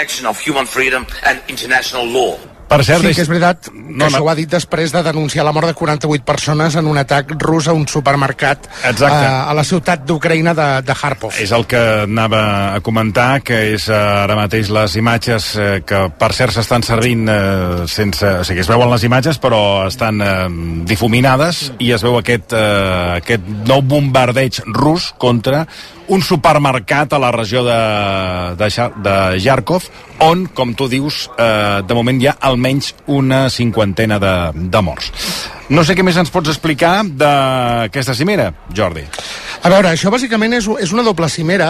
Per cert, sí que és veritat que això ho ha dit després de denunciar la mort de 48 persones en un atac rus a un supermercat a la ciutat d'Ucraïna de Kharkov. És el que anava a comentar, que és ara mateix les imatges que per cert s'estan servint sense... O sigui, es veuen les imatges però estan difuminades i es veu aquest nou bombardeig rus contra un supermercat a la regió de Kharkov, on, com tu dius, de moment hi ha almenys una cinquantena de morts. No sé què més ens pots explicar d'aquesta cimera, Jordi. A veure, això bàsicament és una doble cimera.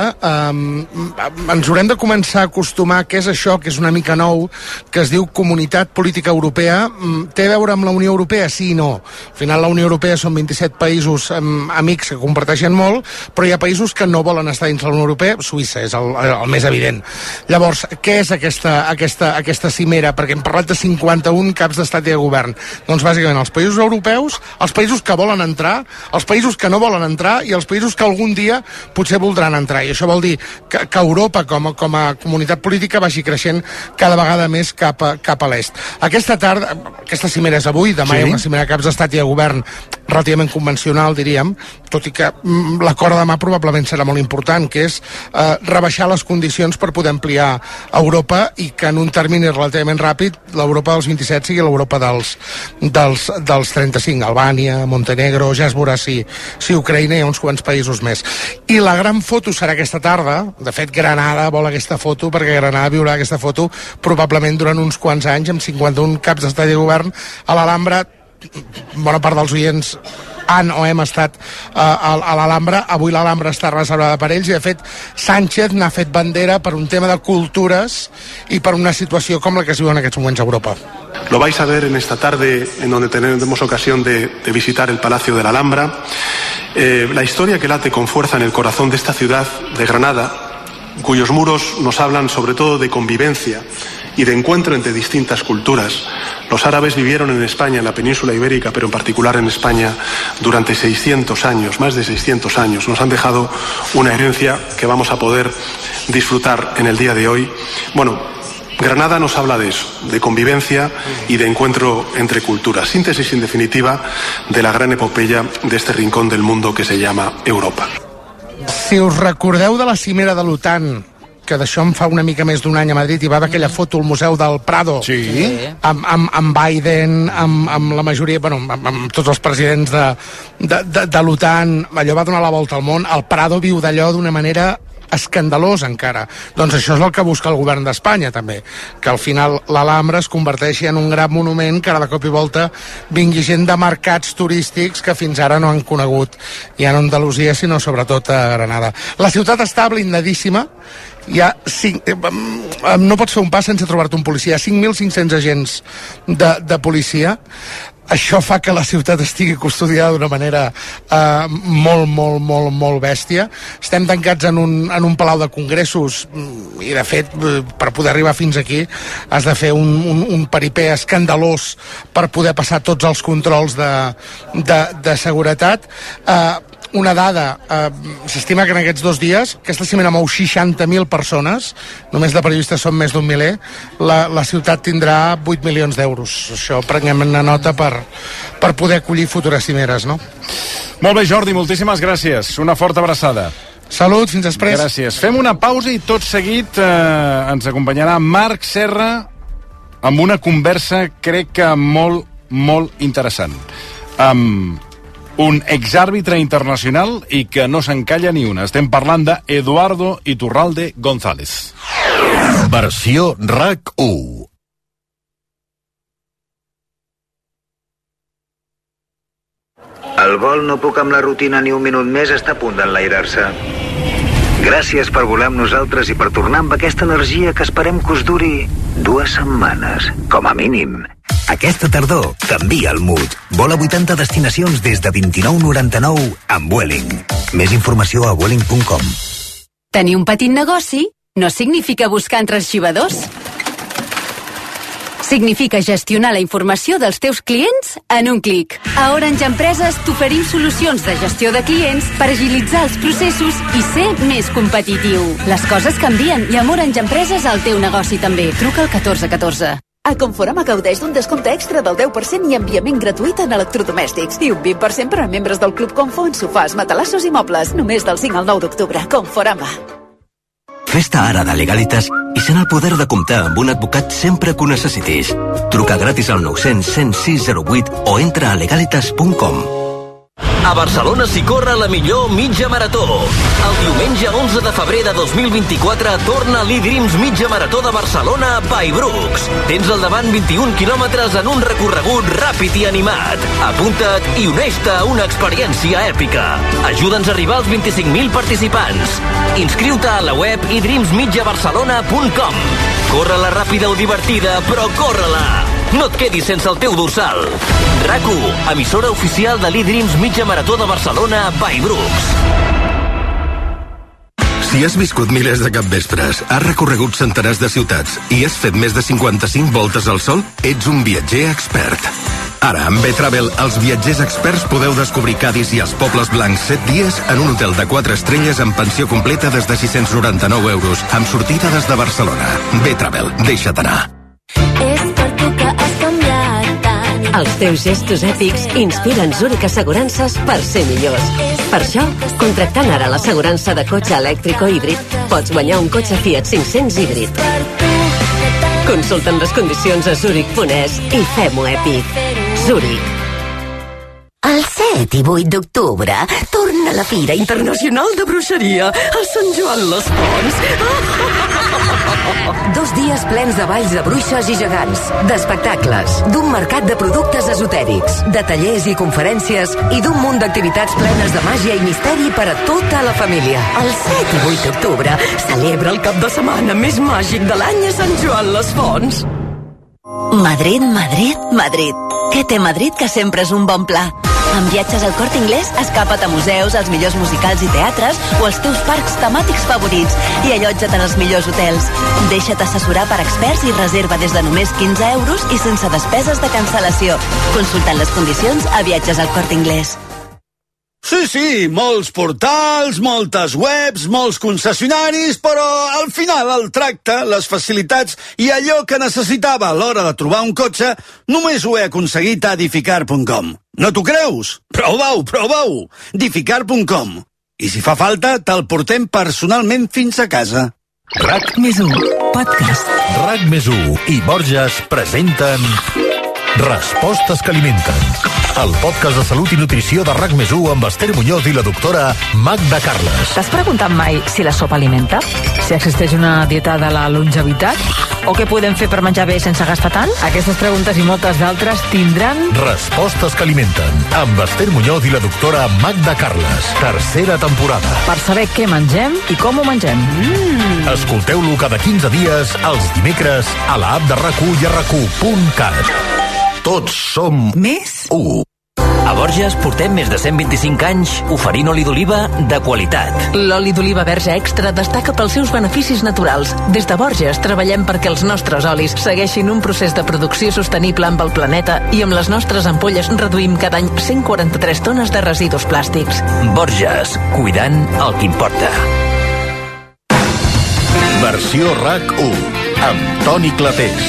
Ens haurem de començar a acostumar què és això, que és una mica nou, que es diu Comunitat Política Europea. Té a veure amb la Unió Europea? Sí i no. Al final la Unió Europea són 27 països amics que comparteixen molt, però hi ha països que no volen estar dins la Unió Europea. Suïssa és el més evident. Llavors, què és aquesta cimera? Perquè hem parlat de 51 caps d'estat i de govern. Doncs bàsicament els països europeus, els països que volen entrar, els països que no volen entrar i els països que algun dia potser voldran entrar. I això vol dir que Europa com a comunitat política vagi creixent cada vegada més cap a l'est. Aquesta tarda, aquesta cimera és avui, demà hi ha una cimera de caps d'estat i de govern relativament convencional, diríem, tot i que l'acord de demà probablement serà molt important, que és rebaixar les condicions per poder ampliar Europa i que en un termini relativament ràpid l'Europa dels 27 sigui l'Europa dels 35, Albània, Montenegro, ja es veurà si Ucraïna hi ha uns quants països més. I la gran foto serà aquesta tarda. De fet, Granada vol aquesta foto perquè Granada viurà aquesta foto probablement durant uns quants anys amb 51 caps d'estat i govern a l'Alhambra. Bona part dels oients han o hem estat a l'Alhambra. Avui l'Alhambra està reservada per ells i de fet Sánchez n'ha fet bandera per un tema de cultures i per una situació com la que es viu en aquests moments a Europa. Lo vais a ver en esta tarde en donde tenemos ocasión de visitar el Palacio de la Alhambra. La historia que late con fuerza en el corazón de esta ciudad de Granada, cuyos muros nos hablan sobre todo de convivencia y de encuentro entre distintas culturas. Los árabes vivieron en España, en la península ibérica, pero en particular en España, durante 600 años, más de 600 años. Nos han dejado una herencia que vamos a poder disfrutar en el día de hoy. Bueno, Granada nos habla de eso, de convivencia y de encuentro entre culturas. Síntesis, en definitiva, de la gran epopeya de este rincón del mundo que se llama Europa. Si us recordeu de la cimera de l'OTAN, que d'això en fa una mica més d'un any a Madrid, hi va haver aquella foto al Museu del Prado, amb Biden, amb la majoria, bueno, amb tots els presidents de l'OTAN, allò va donar la volta al món. El Prado viu d'allò d'una manera escandalós encara. Doncs això és el que busca el govern d'Espanya també, que al final l'Alhambra es converteixi en un gran monument que ara de cop i volta vingui gent de mercats turístics que fins ara no han conegut ja en Andalusia sinó sobretot a Granada. La ciutat està blindadíssima, hi ha no pots fer un pas sense trobar-te un policia, 5.500 agents de policia. Això fa que la ciutat estigui custodiada d'una manera molt bèstia. Estem tancats en un palau de congressos i, de fet, per poder arribar fins aquí has de fer un peripé escandalós per poder passar tots els controls de seguretat. Una dada, s'estima que en aquests 2 dies aquesta cimera mou 60.000 persones, només de periodistes són més d'un miler, la ciutat tindrà 8 milions d'euros. Això prenguem-ne nota per poder acollir futures cimeres, no? Molt bé, Jordi, moltíssimes gràcies. Una forta abraçada. Salut, fins després. Gràcies. Fem una pausa i tot seguit ens acompanyarà Marc Serra amb una conversa, crec que molt interessant. Amb un exàrbitre internacional i que no s'encalla ni una. Estem parlant d'Eduardo Iturralde González. Versió RAC1. El vol No puc amb la rutina ni un minut més està a punt d'enlairar-se. Gràcies per volar amb nosaltres i per tornar amb aquesta energia que esperem que us duri 2 setmanes, com a mínim. Aquesta tardor canvia el mood. Vola 80 destinacions des de 29,99 amb Vueling. Més informació a vueling.com. Tenir un petit negoci no significa buscar entre arxivadors. Significa gestionar la informació dels teus clients en un clic. A Orange Empreses t'oferim solucions de gestió de clients per agilitzar els processos i ser més competitiu. Les coses canvien i amb Orange Empreses el teu negoci també. Truca al 1414. A Conforama gaudeix d'un descompte extra del 10% i enviament gratuït en electrodomèstics. I un 20% per a membres del Club Confo en sofàs, matalassos i mobles. Només del 5 al 9 d'octubre. Conforama. Fes-te ara de Legalitas i sent el poder de comptar amb un advocat sempre que ho necessitis. Truca gratis al 900 106 08 o entra a legalitas.com. A Barcelona s'hi corre la millor mitja marató. El diumenge 11 de febrer de 2024 torna l'E-Dreams Mitja Marató de Barcelona by Brooks. Tens al davant 21 quilòmetres en un recorregut ràpid i animat. Apunta't i uneix-te a una experiència èpica. Ajuda'ns a arribar als 25.000 participants. Inscriu-te a la web edreamsmitjabarcelona.com. Corre-la ràpida o divertida, però corre-la! No et quedis sense el teu dorsal. RAC1, emissora oficial de l'E-Dreams Mitja Marató de Barcelona by Brooks. Si has viscut milers de capvespres, has recorregut centenars de ciutats i has fet més de 55 voltes al sol, ets un viatger expert. Ara, amb B-Travel, els viatgers experts podeu descobrir Cadis i els Pobles Blancs 7 dies en un hotel de 4 estrelles amb pensió completa des de 699 euros, amb sortida des de Barcelona. B-Travel, deixa't anar. Els teus gestos èpics inspiren Zurich Assegurances per ser millors. Per això, contractant ara l'assegurança de cotxe elèctric o híbrid, pots guanyar un cotxe Fiat 500 híbrid. Consulta'n les condicions a Zurich.es i fem-ho èpic. Zurich. El 7 i 8 d'octubre torna la Fira Internacional de Bruixeria a Sant Joan les Fonts. 2 dies plens de balls de bruixes i gegants, d'espectacles, d'un mercat de productes esotèrics, de tallers i conferències i d'un munt d'activitats plenes de màgia i misteri per a tota la família. El 7 i 8 d'octubre celebra el cap de setmana més màgic de l'any a Sant Joan les Fonts. Madrid, Madrid, Madrid. Què té Madrid que sempre és un bon pla? Amb viatges al Corte Inglés, escapa't a museus, als millors musicals i teatres o als teus parcs temàtics favorits i allotja't en els millors hotels. Deixa't assessorar per experts i reserva des de només 15 euros i sense despeses de cancel·lació. Consultant les condicions a Viatges al Corte Inglés. Sí, molts portals, moltes webs, molts concessionaris, però al final el tracte, les facilitats i allò que necessitava a l'hora de trobar un cotxe només ho he aconseguit a edificar.com. No t'ho creus? Prova-ho! Edificar.com. I si fa falta, te'l portem personalment fins a casa. RAC+1 Podcast. RAC+1 i Borges presenten Respostes que alimenten. El podcast de salut i nutrició de RAC+1 amb Esther Muñoz i la doctora Magda Carles. T'has preguntat mai si la sopa alimenta? Si existeix una dieta de la longevitat? O què podem fer per menjar bé sense gastar tant? Aquestes preguntes i moltes d'altres tindran... Respostes que alimenten. Amb Esther Muñoz i la doctora Magda Carles. Tercera temporada. Per saber què mengem i com ho mengem. Escolteu-lo cada 15 dies, els dimecres, a la app de RAC1 i a RAC1.cat. Tots som més 1. A Borges portem més de 125 anys oferint oli d'oliva de qualitat. L'oli d'oliva verge extra destaca pels seus beneficis naturals. Des de Borges treballem perquè els nostres olis segueixin un procés de producció sostenible amb el planeta i amb les nostres ampolles reduïm cada any 143 tones de residus plàstics. Borges, cuidant el que importa. Versió RAC1 amb Toni Clapés.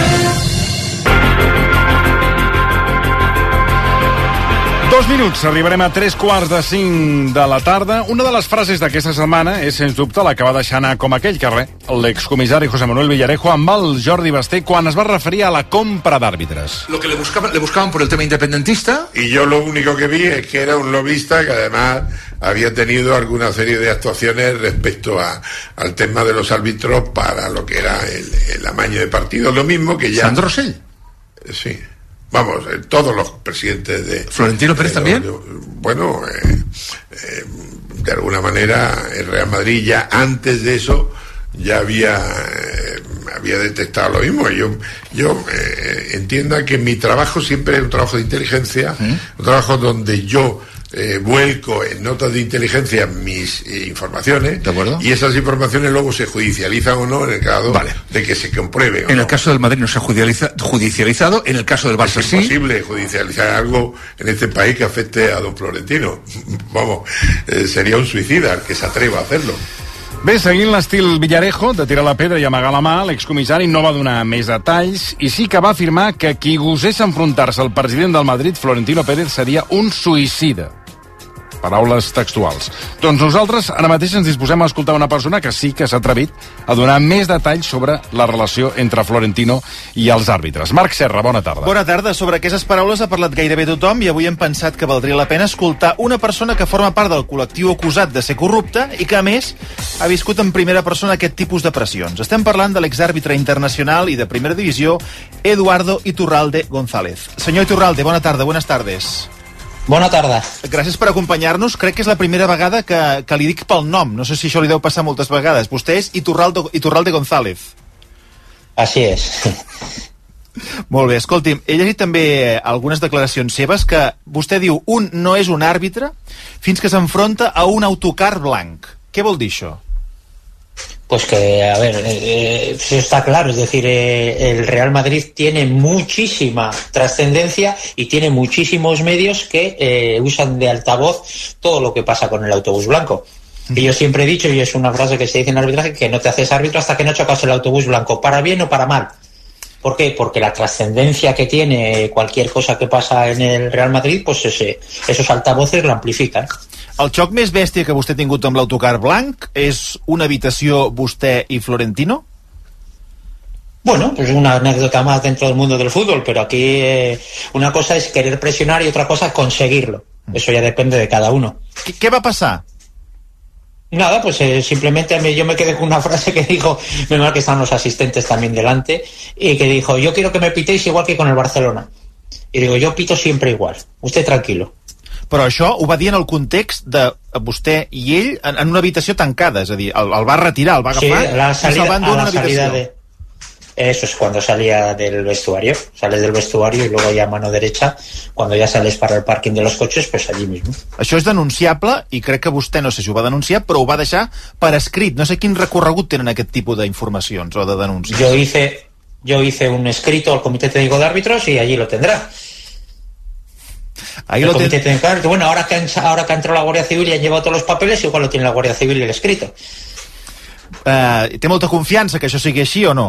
2 minuts, arribarem a 3:45 de la tarda. Una de les frases d'aquesta setmana és, sens dubte, la que va deixar anar com aquell carrer l'excomissari José Manuel Villarejo amb el Jordi Basté quan es va referir a la compra d'àrbitres. Lo que le buscaban por el tema independentista. Y yo lo único que vi es que era un lobista que además había tenido alguna serie de actuaciones respecto al tema de los árbitros para lo que era el amaño de partidos. Lo mismo que ya... ¿Sandro Rosell? Sí. Vamos, todos los presidentes de... ¿Florentino Pérez también? Bueno, de alguna manera el Real Madrid ya antes de eso ya había había detectado lo mismo. Yo entienda que mi trabajo siempre es un trabajo de inteligencia, un trabajo donde yo vuelco en notas de inteligencia mis informaciones, ¿de acuerdo? Y esas informaciones luego se judicializan o no en el caso de que se comprueben. En el caso del Madrid no se ha judicializado, en el caso del Barça sí. Es imposible judicializar algo en este país que afecte a don Florentino. Vamos, sería un suïcida el que se atreva a hacerlo. Bé, seguint l'estil Villarejo, de tirar la pedra i amagar la mà, l'excomissari no va donar més detalls i sí que va afirmar que qui gosés enfrontar-se al president del Madrid, Florentino Pérez, seria un suïcida. Paraules textuals. Doncs nosaltres ara mateix ens disposem a escoltar una persona que sí que s'ha atrevit a donar més detalls sobre la relació entre Florentino i els àrbitres. Marc Serra, bona tarda. Bona tarda. Sobre aquestes paraules ha parlat gairebé tothom i avui hem pensat que valdria la pena escoltar una persona que forma part del col·lectiu acusat de ser corrupte i que, a més, ha viscut en primera persona aquest tipus de pressions. Estem parlant de l'exàrbitre internacional i de primera divisió, Eduardo Iturralde González. Senyor Iturralde, bona tarda, buenas tardes. Bona tarda. Gràcies per acompanyar-nos. Crec que és la primera vegada que li dic pel nom. No sé si això li deu passar moltes vegades. Vostè és Iturralde González. Així és. Molt bé. Escolti'm, he llegit també algunes declaracions seves que vostè diu un no és un àrbitre fins que s'enfronta a un autocar blanc. Què vol dir això? Pues que, a ver, eso está claro, es decir, el Real Madrid tiene muchísima trascendencia y tiene muchísimos medios que usan de altavoz todo lo que pasa con el autobús blanco. Y yo siempre he dicho, y es una frase que se dice en arbitraje, que no te haces árbitro hasta que no chocas el autobús blanco, para bien o para mal. ¿Por qué? Porque la trascendencia que tiene cualquier cosa que pasa en el Real Madrid, pues esos altavoces lo amplifican. El xoc més bèstia que vostè ha tingut amb l'autocar blanc és una habitació vostè i Florentino? Bueno, pues una anécdota más dentro del mundo del fútbol, pero aquí una cosa es querer presionar y otra cosa es conseguirlo. Eso ya depende de cada uno. ¿Qué va a pasar? Nada, pues simplemente yo me quedé con una frase que dijo, menos mal que están los asistentes también delante, y que dijo, yo quiero que me pitéis igual que con el Barcelona. Y digo, yo pito siempre igual, usted tranquilo. Però això ho va dir en el context de vostè i ell en una habitació tancada, és a dir, el va retirar, el va agafar, sí, a la salida de... Eso es cuando salía del vestuario, sales del vestuario y luego ya a mano derecha, cuando ya sales para el parking de los coches, pues allí mismo. Això és denunciable i crec que vostè, no sé si ho va denunciar, però ho va deixar per escrit. No sé quin recorregut tenen aquest tipus d'informacions o de denúncies. Yo hice un escrito al Comité Técnico de Árbitros y allí lo tendrá. Ahí bueno, ahora que ha entrado la Guardia Civil y han llevado todos los papeles, igual lo tiene la Guardia Civil y el escrito. ¿Té molta confiança que això sigui així o no?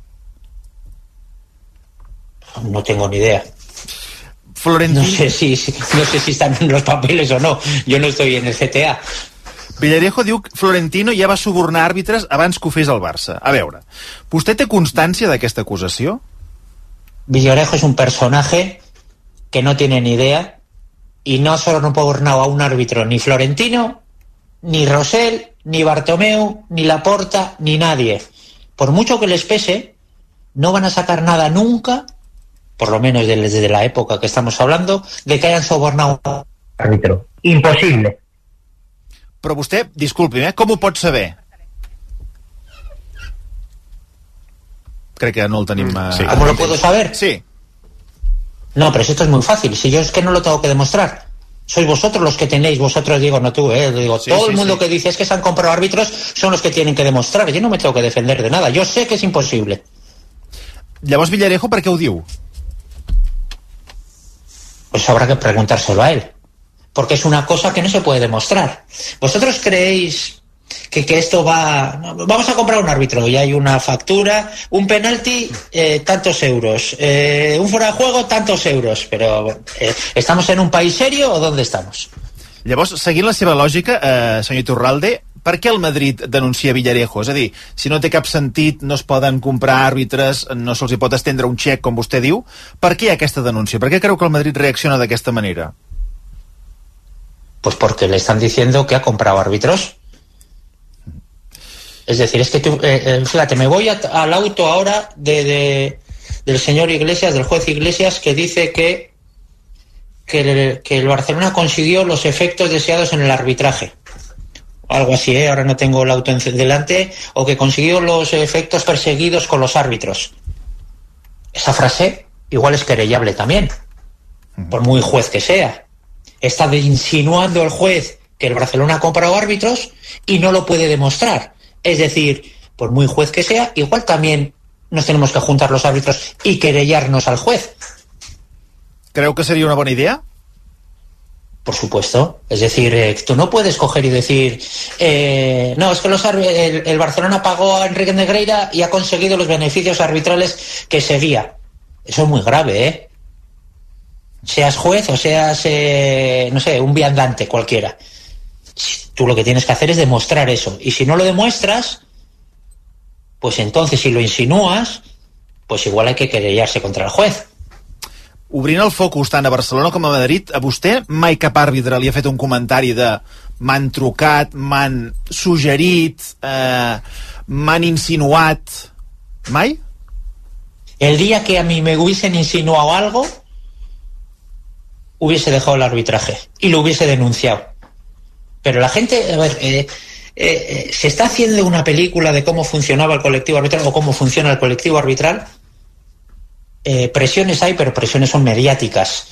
No tengo ni idea. Florentino... No sé si están en los papeles o no. Yo no estoy en el CTA. Villarejo diu que Florentino ja va subornar àrbitres abans que ho fes el Barça. A veure, vostè té constància d'aquesta acusació? Villarejo es un personaje que no tiene ni idea y no solo no puedo borrar a un árbitro, ni Florentino, ni Rosell, ni Bartomeu, ni Laporta, ni nadie. Por mucho que les pese, no van a sacar nada nunca, por lo menos desde la época que estamos hablando, de que hayan sobornado a un árbitro. Imposible. Però vostè, disculpi'm, com ho pot saber? Crec que no el tenim... Sí. ¿Cómo lo puedo saber? Sí. No, pero esto es muy fácil. Si yo es que no lo tengo que demostrar. Sois vosotros los que tenéis, vosotros digo, no tú, digo, sí, todo el mundo que dice es que se han comprado árbitros son los que tienen que demostrar. Yo no me tengo que defender de nada. Yo sé que es imposible. Llavors Villarejo, per què ho diu? Pues habrá que preguntárselo a él. Porque es una cosa que no se puede demostrar. ¿Vosotros creéis que esto va... Vamos a comprar un árbitro y hay una factura, un penalti, tantos euros, un fuera de juego, tantos euros, pero ¿estamos en un país serio o dónde estamos? Llavors, seguint la seva lògica, senyor Iturralde, per què el Madrid denuncia Villarejo? És a dir, si no té cap sentit, no es poden comprar àrbitres, no se'ls pot estendre un xec, com vostè diu, per què hi ha aquesta denúncia? Per què creu que el Madrid reacciona d'aquesta manera? Pues porque le están diciendo que ha comprado árbitros. Es decir, es que tú, fíjate, me voy al auto ahora del señor Iglesias, del juez Iglesias, que dice que el Barcelona consiguió los efectos deseados en el arbitraje. algo así, ahora no tengo el auto delante, o que consiguió los efectos perseguidos con los árbitros. Esa frase igual es querellable también, por muy juez que sea. Está insinuando el juez que el Barcelona ha comprado árbitros y no lo puede demostrar. Es decir, por muy juez que sea, igual también nos tenemos que juntar los árbitros y querellarnos al juez. ¿Creo que sería una buena idea? Por supuesto. Es decir, tú no puedes coger y decir no, es que el Barcelona pagó a Enrique Negreira y ha conseguido los beneficios arbitrales que seguía. Eso es muy grave, ¿eh? Seas juez o seas, no sé, un viandante cualquiera. Tú lo que tienes que hacer es demostrar eso. Y si no lo demuestras, pues entonces si lo insinúas, pues igual hay que querellarse contra el juez. Obrint el focus tant a Barcelona com a Madrid, a vostè mai cap àrbitre li ha fet un comentari de m'han trucat, m'han suggerit, m'han insinuat? Mai? El día que a mí me hubiesen insinuado algo, hubiese dejado el arbitraje y lo hubiese denunciado. Pero la gente, a ver, se está haciendo una película de cómo funcionaba el colectivo arbitral o cómo funciona el colectivo arbitral. Presiones hay, pero presiones son mediáticas.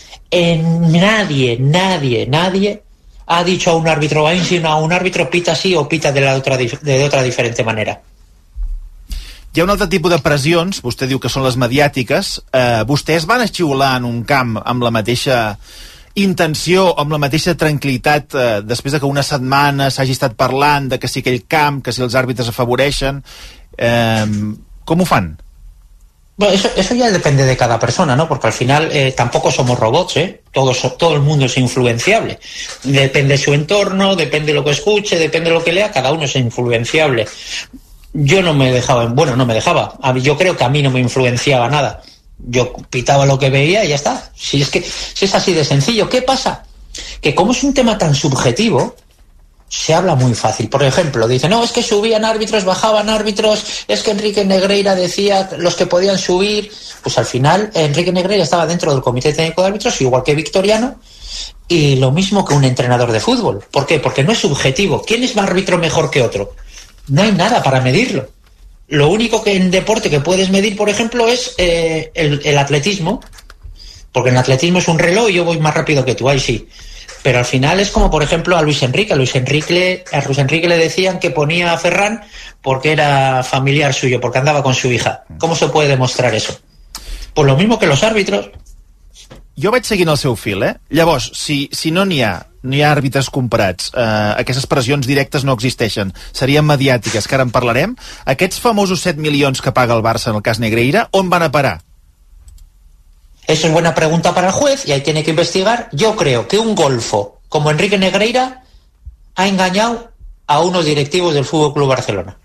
Nadie ha dicho a un árbitro, ha insinuado a un árbitro, pita así o pita de otra diferente manera. Hi ha un altre tipus de pressions, vostè diu que són les mediàtiques. Vostès van esxiular en un camp amb la mateixa intenció, amb la mateixa tranquil·litat, després de que una setmana s'hagi estat parlant de que si aquell camp, que si els àrbitres afavoreixen. Com ho fan? Bueno, eso ya depende de cada persona, ¿no? Porque al final tampoco somos robots, ¿eh? Todo el mundo es influenciable. Depende de su entorno, depende de lo que escuche, depende de lo que lea, cada uno es influenciable. Yo no me dejaba, yo creo que a mí no me influenciaba nada. Yo pitaba lo que veía y ya está. Si es así de sencillo. ¿Qué pasa? Que como es un tema tan subjetivo, se habla muy fácil. Por ejemplo, dice, no, es que subían árbitros, bajaban árbitros, es que Enrique Negreira decía los que podían subir. Pues al final Enrique Negreira estaba dentro del comité técnico de árbitros, igual que Victoriano, y lo mismo que un entrenador de fútbol. ¿Por qué? Porque no es subjetivo. ¿Quién es árbitro mejor que otro? No hay nada para medirlo. Lo único que en deporte que puedes medir, por ejemplo, es el atletismo, porque en el atletismo es un reloj y yo voy más rápido que tú, ahí sí. Pero al final es como, por ejemplo, a Luis Enrique le decían que ponía a Ferran porque era familiar suyo, porque andaba con su hija. ¿Cómo se puede demostrar eso? Pues lo mismo que los árbitros. Jo vaig seguint el seu fil, Llavors, si no n'hi ha àrbitres comprats, aquestes pressions directes no existeixen, serien mediàtiques, que ara en parlarem, aquests famosos 7 milions que paga el Barça en el cas Negreira, on van a parar? Eso es buena pregunta para el juez y ahí tiene que investigar. Yo creo que un golfo como Enrique Negreira ha engañado a unos directivos del Fútbol Club Barcelona.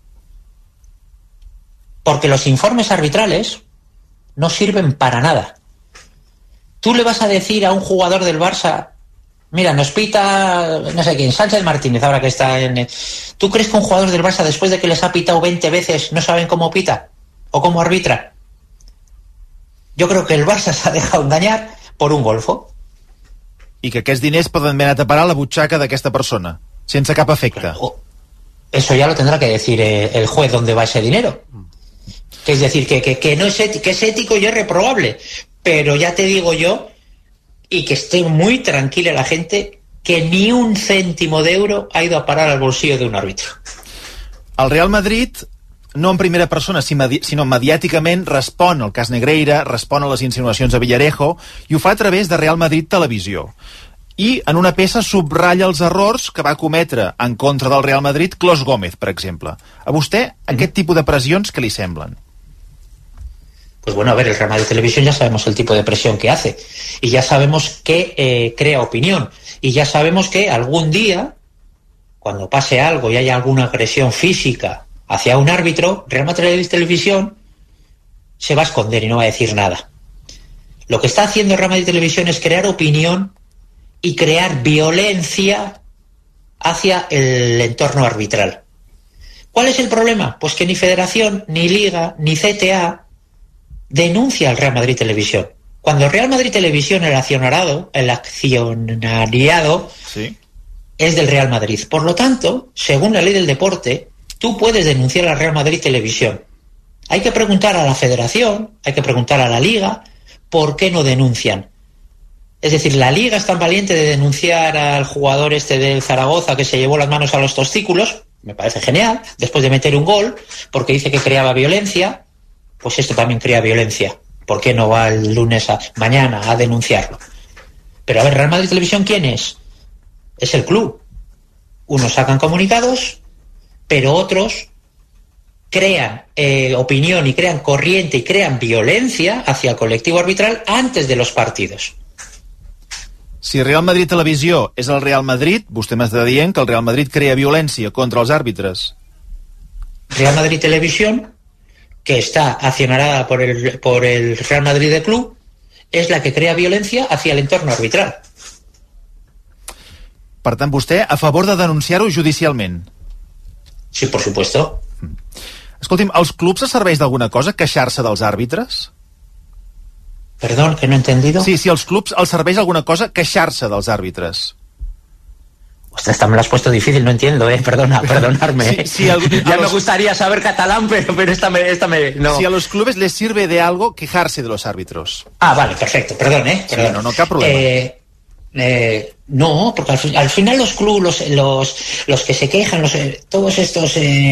Porque los informes arbitrales no sirven para nada. Tú le vas a decir a un jugador del Barça, mira, nos pita, no sé quién, Sánchez Martínez, ahora que está en... ¿Tú crees que un jugador del Barça, después de que les ha pitado 20 veces, no saben cómo pita o cómo arbitra? Jo crec que el Barça s'ha dejado engañar por un golfo. I que aquests diners poden haver anat a parar a la butxaca d'aquesta persona, sense cap efecte. Eso ya lo tendrá que decir el juez dónde va ese dinero. Que es decir, que no es que es ético y es reprobable. Pero ya te digo yo, y que esté muy tranquila la gente, que ni un céntimo de euro ha ido a parar al bolsillo de un árbitro. El Real Madrid, no en primera persona, sinó mediàticament, respon al cas Negreira, respon a les insinuacions de Villarejo, i ho fa a través de Real Madrid Televisió. I en una peça subratlla els errors que va cometre en contra del Real Madrid Clos Gómez, per exemple. A vostè, aquest tipus de pressions, què li semblen? Pues bueno, a ver, el Real Madrid Televisión ya sabemos el tipo de presión que hace. Y ya sabemos que crea opinión. Y ya sabemos que algún día, cuando pase algo y haya alguna agresión física hacia un árbitro, Real Madrid Televisión se va a esconder y no va a decir nada. Lo que está haciendo Real Madrid Televisión es crear opinión y crear violencia hacia el entorno arbitral. ¿Cuál es el problema? Pues que ni Federación, ni Liga, ni CTA denuncia al Real Madrid Televisión. Cuando el Real Madrid Televisión, el accionariado, ¿Sí? es del Real Madrid. Por lo tanto, según la ley del deporte, tú puedes denunciar al Real Madrid Televisión. Hay que preguntar a la Federación, hay que preguntar a la Liga, ¿por qué no denuncian? Es decir, la Liga es tan valiente de denunciar al jugador este del Zaragoza que se llevó las manos a los testículos, me parece genial, después de meter un gol, porque dice que creaba violencia, pues esto también crea violencia. ¿Por qué no va el lunes mañana a denunciarlo? Pero a ver, Real Madrid Televisión, ¿quién es? Es el club. Unos sacan comunicados, pero otros crean opinión y crean corriente y crean violencia hacia el colectivo arbitral antes de los partidos. Si Real Madrid Televisió és el Real Madrid, vostè m'està dient que el Real Madrid crea violència contra els àrbitres. Real Madrid Televisión, que está accionada por el Real Madrid de Club, es la que crea violencia hacia el entorno arbitral. Per tant, vostè a favor de denunciar-ho judicialment? Sí, por supuesto. Escolti'm, als clubs es serveix d'alguna cosa queixar-se dels àrbitres? Perdón, que no he entendido. Sí, si als clubs els serveix alguna cosa queixar-se dels àrbitres. Ostras, esta me lo has puesto difícil, no entiendo, perdonarme. Ya me gustaría saber catalán, pero esta me no. Si a los clubes les sirve de algo quejarse de los árbitros. Ah, vale, perfecto, perdón. Sí, no, cap problema. No, porque al final los clubes, los que se quejan, todos estos,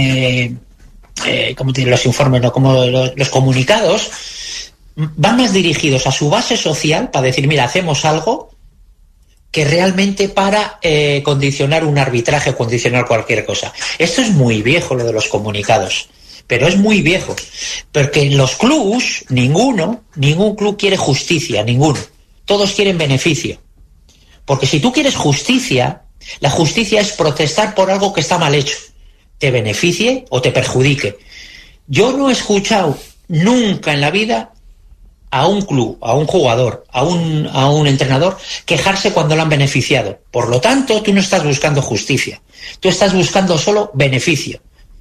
como los informes, ¿no? Como los comunicados, van más dirigidos a su base social para decir, mira, hacemos algo, que realmente para condicionar un arbitraje o condicionar cualquier cosa. Esto es muy viejo, lo de los comunicados, pero es muy viejo, porque los clubs, ningún club quiere justicia, ninguno. Todos quieren beneficio. Porque si tú quieres justicia, la justicia es protestar por algo que está mal hecho, te beneficie o te perjudique. Yo no he escuchado nunca en la vida a un club, a un jugador, a un entrenador quejarse cuando lo han beneficiado. Por lo tanto, tú no estás buscando justicia, tú estás buscando solo beneficio.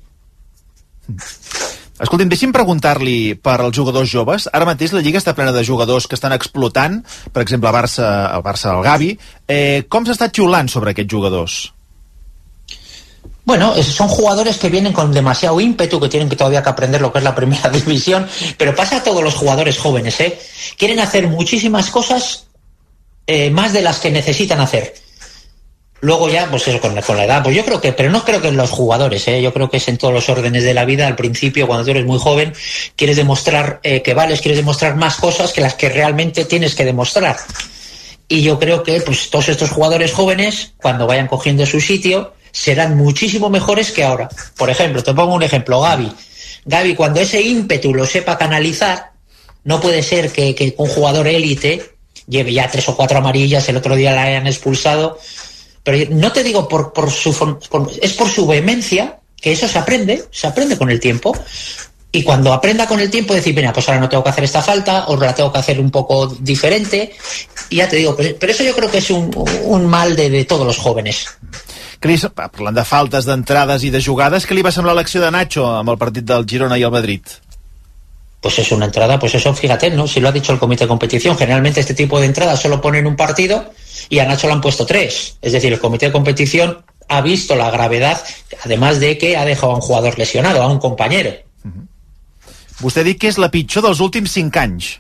Escolti'm, deixi'm preguntar-li per als jugadors joves. Ara mateix la Lliga està plena de jugadors que estan explotant, per exemple, el Barça, el Gavi. Com s'està xiulant sobre aquests jugadors? Bueno, son jugadores que vienen con demasiado ímpetu, que tienen que todavía que aprender lo que es la primera división, pero pasa a todos los jugadores jóvenes, ¿eh? Quieren hacer muchísimas cosas más de las que necesitan hacer. Luego ya, pues eso, con la edad, pues yo creo que, pero no creo que en los jugadores, yo creo que es en todos los órdenes de la vida. Al principio, cuando tú eres muy joven, quieres demostrar que vales, quieres demostrar más cosas que las que realmente tienes que demostrar. Y yo creo que pues todos estos jugadores jóvenes, cuando vayan cogiendo su sitio, serán muchísimo mejores que ahora. Por ejemplo, te pongo un ejemplo, Gavi, cuando ese ímpetu lo sepa canalizar, no puede ser que un jugador élite lleve ya 3 o 4 amarillas, el otro día la hayan expulsado. Pero no te digo es por su vehemencia, que eso se aprende con el tiempo. Y cuando aprenda con el tiempo, decir, mira, pues ahora no tengo que hacer esta falta, o la tengo que hacer un poco diferente. Y ya te digo, pero eso yo creo que es un mal de todos los jóvenes. Cris, parlant de faltes, d'entrades i de jugades, què li va semblar l'acció de Nacho amb el partit del Girona i el Madrid? Pues es una entrada, pues eso, fíjate, ¿no? Si lo ha dicho el comité de competición, generalmente este tipo de entradas solo ponen un partido y a Nacho le han puesto 3. Es decir, el comité de competición ha visto la gravedad, además de que ha dejado a un jugador lesionado, a un compañero. Vostè ha dit que és la pitjor dels últims 5 anys.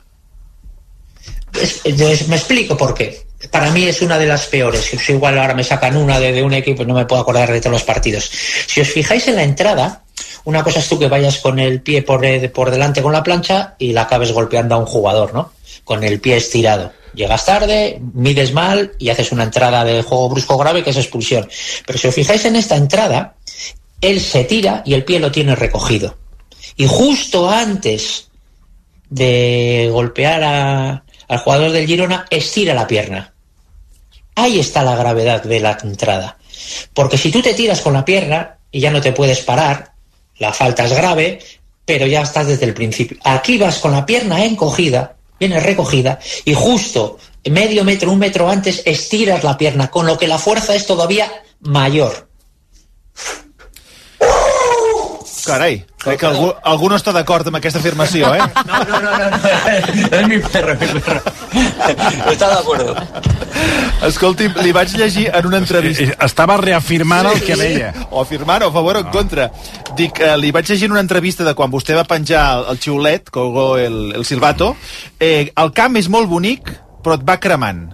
Me explico por qué. Para mí es una de las peores. Si igual ahora me sacan una de un equipo, no me puedo acordar de todos los partidos. Si os fijáis en la entrada, una cosa es tú que vayas con el pie por delante con la plancha y la acabes golpeando a un jugador, ¿no? Con el pie estirado. Llegas tarde, mides mal y haces una entrada de juego brusco grave que es expulsión. Pero si os fijáis en esta entrada, él se tira y el pie lo tiene recogido. Y justo antes de golpear al jugador del Girona, estira la pierna. Ahí está la gravedad de la entrada. Porque si tú te tiras con la pierna y ya no te puedes parar, la falta es grave, pero ya estás desde el principio. Aquí vas con la pierna encogida, viene recogida, y justo medio metro, 1 metro antes, estiras la pierna, con lo que la fuerza es todavía mayor. Carai, crec que algú no està d'acord amb aquesta afirmació, eh? No, es mi perro. Està d'acord. Escolti, li vaig llegir en una entrevista... Estava reafirmant el que deia. O afirmant, o a favor o en contra. Dic, li vaig llegir en una entrevista de quan vostè va penjar el xiulet, colgó el silbato, el camp és molt bonic, però et va cremant.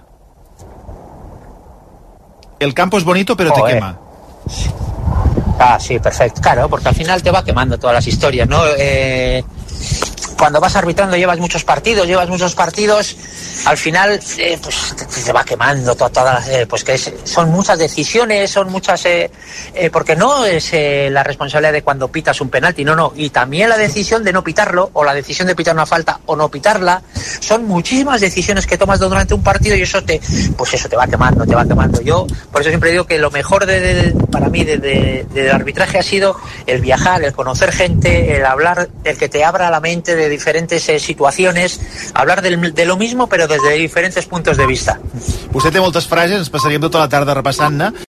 El campo es bonito, pero te quema. Ah, sí, perfecto. Claro, porque al final te va quemando todas las historias, ¿no? Cuando vas arbitrando llevas muchos partidos, al final pues te va quemando pues que son muchas decisiones, son muchas porque no es la responsabilidad de cuando pitas un penalti, no, y también la decisión de no pitarlo, o la decisión de pitar una falta o no pitarla, son muchísimas decisiones que tomas durante un partido y eso te va quemando. Yo por eso siempre digo que lo mejor para mí del arbitraje ha sido el viajar, el conocer gente, el hablar, el que te abra la mente de diferentes situaciones, hablar de lo mismo però des de diferents punts de vista. Vostè té moltes frases, ens passaríem tota la tarda repassant-ne.